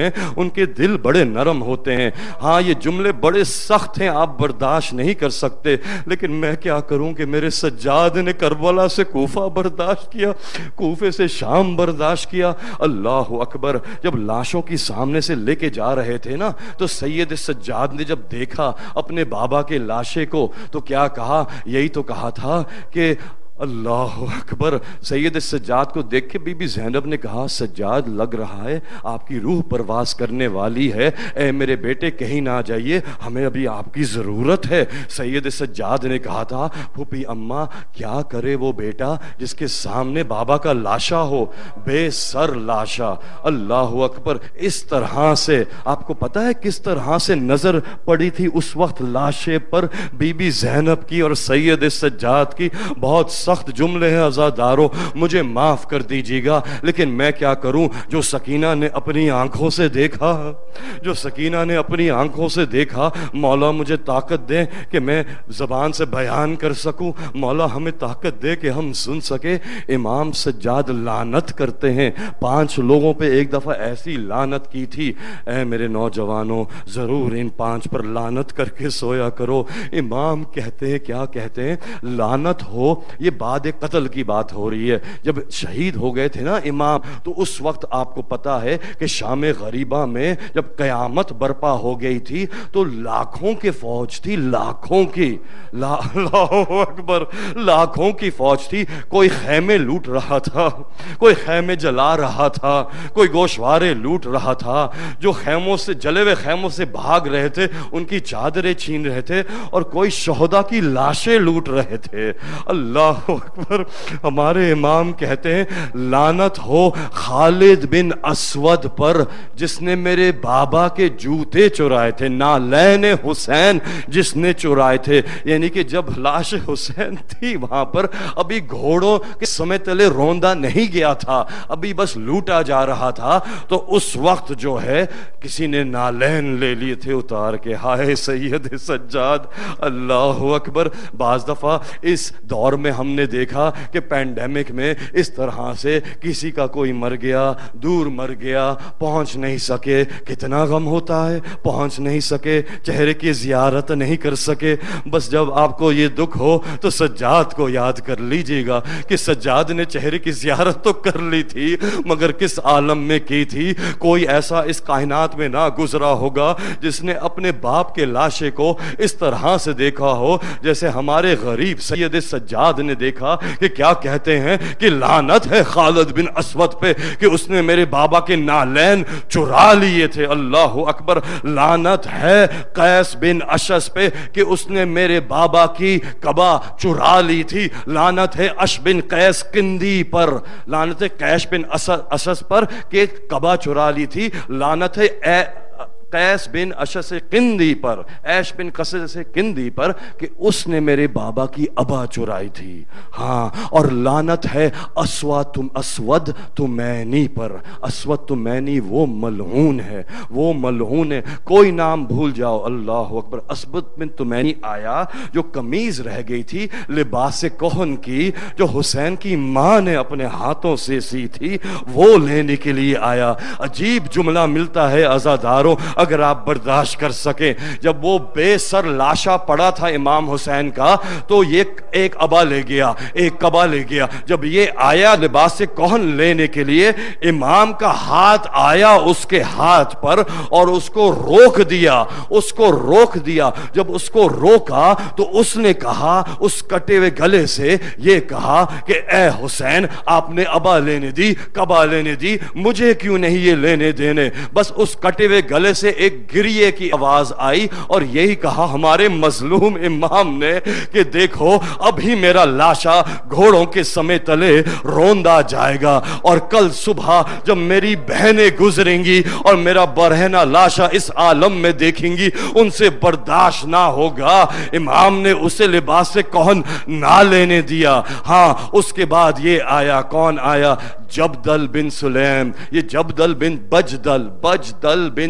ہیں ان کے دل بڑے نرم ہوتے ہیں. ہاں یہ جملے بڑے سخت ہیں, آپ برداشت نہیں کر سکتے, لیکن میں کیا کروں کہ میرے سجاد نے کربلا سے کوفہ برداشت کیا, کوفے سے شام برداشت کیا. اللہ اکبر. جب لاشوں کی سامنے سے لے کے جا رہے تھے نا, تو سید سجاد نے جب دیکھا اپنے بابا کے لاشے کو تو کیا کہا, یہی تو کہا تھا کہ اللہ اکبر. سید سجاد کو دیکھ کے بی بی زینب نے کہا, سجاد لگ رہا ہے آپ کی روح پرواز کرنے والی ہے, اے میرے بیٹے کہیں نہ جائیے, ہمیں ابھی آپ کی ضرورت ہے. سید سجاد نے کہا تھا, پھوپھی اماں کیا کرے وہ بیٹا جس کے سامنے بابا کا لاشا ہو, بے سر لاشا. اللہ اکبر. اس طرح سے آپ کو پتا ہے کس طرح سے نظر پڑی تھی اس وقت لاشے پر بی بی زینب کی اور سید سجاد کی. بہت سخت جملے ہیں عزادارو, مجھے معاف کر دیجیے گا, لیکن میں کیا کروں. جو سکینہ نے اپنی آنکھوں سے دیکھا, جو سکینہ نے اپنی آنکھوں سے دیکھا, مولا مجھے طاقت دے کہ میں زبان سے بیان کر سکوں, مولا ہمیں طاقت دے کہ ہم سن سکے. امام سجاد لعنت کرتے ہیں, پانچ لوگوں پہ ایک دفعہ ایسی لعنت کی تھی, اے میرے نوجوانوں ضرور ان پانچ پر لعنت کر کے سویا کرو. امام کہتے ہیں, کیا کہتے ہیں, لعنت ہو, یہ بعد قتل کی بات ہو رہی ہے. جب شہید ہو گئے تھے نا امام, تو اس وقت آپ کو پتا ہے کہ شام غریبہ میں جب قیامت برپا ہو گئی تھی تو لاکھوں کی فوج تھی, لاکھوں کی, لا اللہ اکبر, لاکھوں کی فوج تھی. کوئی خیمے لوٹ رہا تھا, کوئی خیمے جلا رہا تھا, کوئی گوشوارے لوٹ رہا تھا, جو خیموں سے جلے ہوئے خیموں سے بھاگ رہے تھے ان کی چادریں چھین رہے تھے, اور کوئی شہداء کی لاشیں لوٹ رہے تھے. اللہ اکبر. ہمارے امام کہتے ہیں, لعنت ہو خالد بن اسود پر جس نے میرے بابا کے جوتے چرائے تھے, نالین حسین جس نے چرائے تھے. یعنی کہ جب لاش حسین تھی وہاں پر ابھی گھوڑوں کے سمے تلے روندا نہیں گیا تھا, ابھی بس لوٹا جا رہا تھا, تو اس وقت جو ہے کسی نے نالین لے لیے تھے اتار کے. ہائے سید سجاد. اللہ اکبر. بعض دفعہ اس دور میں ہم نے دیکھا کہ پینڈیمک میں اس طرح سے کسی کا کوئی مر گیا, دور مر گیا, پہنچ نہیں سکے, کتنا غم ہوتا ہے. پہنچ نہیں سکے, چہرے کی زیارت نہیں کر سکے. بس جب آپ کو یہ دکھ ہو تو سجاد کو یاد کر لیجئے گا کہ سجاد نے چہرے کی زیارت تو کر لی تھی, مگر کس عالم میں کی تھی. کوئی ایسا اس کائنات میں نہ گزرا ہوگا جس نے اپنے باپ کے لاشے کو اس طرح سے دیکھا ہو جیسے ہمارے غریب سید سجاد نے دیکھا. کہ کیا کہتے ہیں کہ لعنت ہے خالد بن اسود پہ کہ اس نے میرے بابا کے نالین چرا لیے تھے. اللہ اکبر. لعنت ہے قیس بن اشس پہ کہ اس نے میرے بابا کی قبا چرا لی تھی. لعنت ہے اش بن قیس قندی پر, لعنت ہے قیس بن اشس پر کہ قبا چرا لی تھی. لعنت ہے اے قیس بن اشس قندی پر, ایش بن قصص قندی پر کہ اس نے میرے بابا کی ابا چرائی تھی. ہاں, اور لعنت ہے اسود تم اسود تمینی پر. اسود تمینی وہ ملعون ہے, وہ ملعون ہے. کوئی نام بھول جاؤ. اللہ اکبر. اسود بن تمینی آیا جو قمیض رہ گئی تھی لباس کہن کی, جو حسین کی ماں نے اپنے ہاتھوں سے سی تھی, وہ لینے کے لیے آیا. عجیب جملہ ملتا ہے عزاداروں, اگر آپ برداشت کر سکیں. جب وہ بے سر لاشا پڑا تھا امام حسین کا, تو یہ ایک ابا لے گیا, ایک قبا لے گیا. جب یہ آیا لباس کہن لینے کے لیے, امام کا ہاتھ آیا اس کے ہاتھ پر اور اس کو روک دیا, اس کو روک دیا. جب اس کو روکا تو اس نے کہا, اس کٹے ہوئے گلے سے یہ کہا کہ اے حسین, آپ نے ابا لینے دی, قبا لینے دی, مجھے کیوں نہیں یہ لینے دینے. بس اس کٹے ہوئے گلے سے ایک گریے کی آواز آئی اور یہی کہا ہمارے مظلوم امام نے کہ دیکھو ابھی میرا لاشا گھوڑوں کے سمے تلے روندا جائے گا, اور کل صبح جب میری بہنیں گزریں گی اور میرا برہنہ لاشا اس عالم میں دیکھیں گی, ان سے برداشت نہ ہوگا. امام نے اسے لباس کہن نہ لینے دیا. ہاں, اس کے بعد یہ آیا, کون آیا؟ جبدل بن سلیم. یہ جبدل بن بجدل, بجدل بن سلیم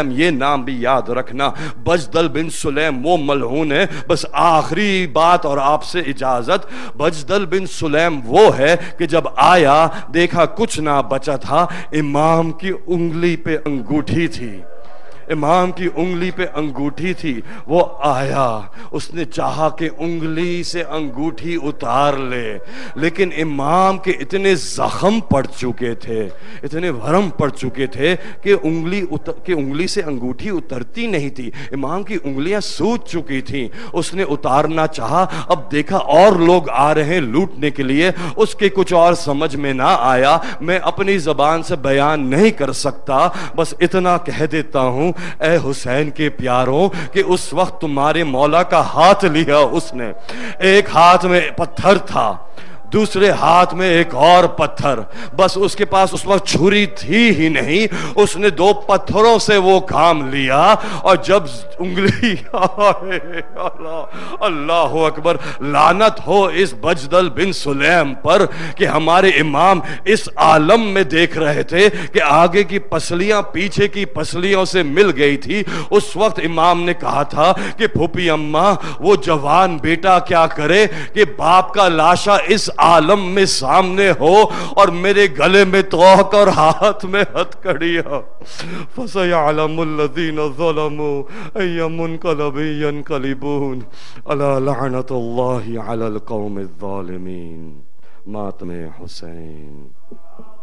سلیم یہ نام بھی یاد رکھنا. بجدل بن سلیم وہ ملعون ہے. بس آخری بات اور آپ سے اجازت. بجدل بن سلیم وہ ہے کہ جب آیا دیکھا کچھ نہ بچا تھا, امام کی انگلی پہ انگوٹھی تھی, امام کی انگلی پہ انگوٹھی تھی. وہ آیا, اس نے چاہا کہ انگلی سے انگوٹھی اتار لے, لیکن امام کے اتنے زخم پڑ چکے تھے, اتنے ورم پڑ چکے تھے کہ انگلی اتر کہ انگلی سے انگوٹھی اترتی نہیں تھی. امام کی انگلیاں سوج چکی تھیں. اس نے اتارنا چاہا, اب دیکھا اور لوگ آ رہے ہیں لوٹنے کے لیے. اس کے کچھ اور سمجھ میں نہ آیا, میں اپنی زبان سے بیان نہیں کر سکتا, بس اتنا کہہ دیتا ہوں اے حسین کے پیاروں کہ اس وقت تمہارے مولا کا ہاتھ لیا اس نے. ایک ہاتھ میں پتھر تھا, دوسرے ہاتھ میں ایک اور پتھر. بس اس کے پاس اس وقت چھری تھی ہی نہیں, اس نے دو پتھروں سے وہ کام لیا. اور جب انگلی اللہ اللہ اکبر, لعنت ہو اس بجدل بن سلیم پر کہ ہمارے امام اس عالم میں دیکھ رہے تھے کہ آگے کی پسلیاں پیچھے کی پسلیوں سے مل گئی تھی. اس وقت امام نے کہا تھا کہ پھوپھی اماں وہ جوان بیٹا کیا کرے کہ باپ کا لاشا اس عالم میں سامنے ہو اور میرے گلے میں توق اور ہاتھ میں ہتھکڑی ہو. فَسَيَعْلَمُ الَّذِينَ ظَلَمُوا أَيَّ مُنْقَلَبٍ يَنْقَلِبُونَ أَلَا لَعْنَةُ اللَّهِ عَلَى الْقَوْمِ الظَّالِمِينَ. ماتم حسین.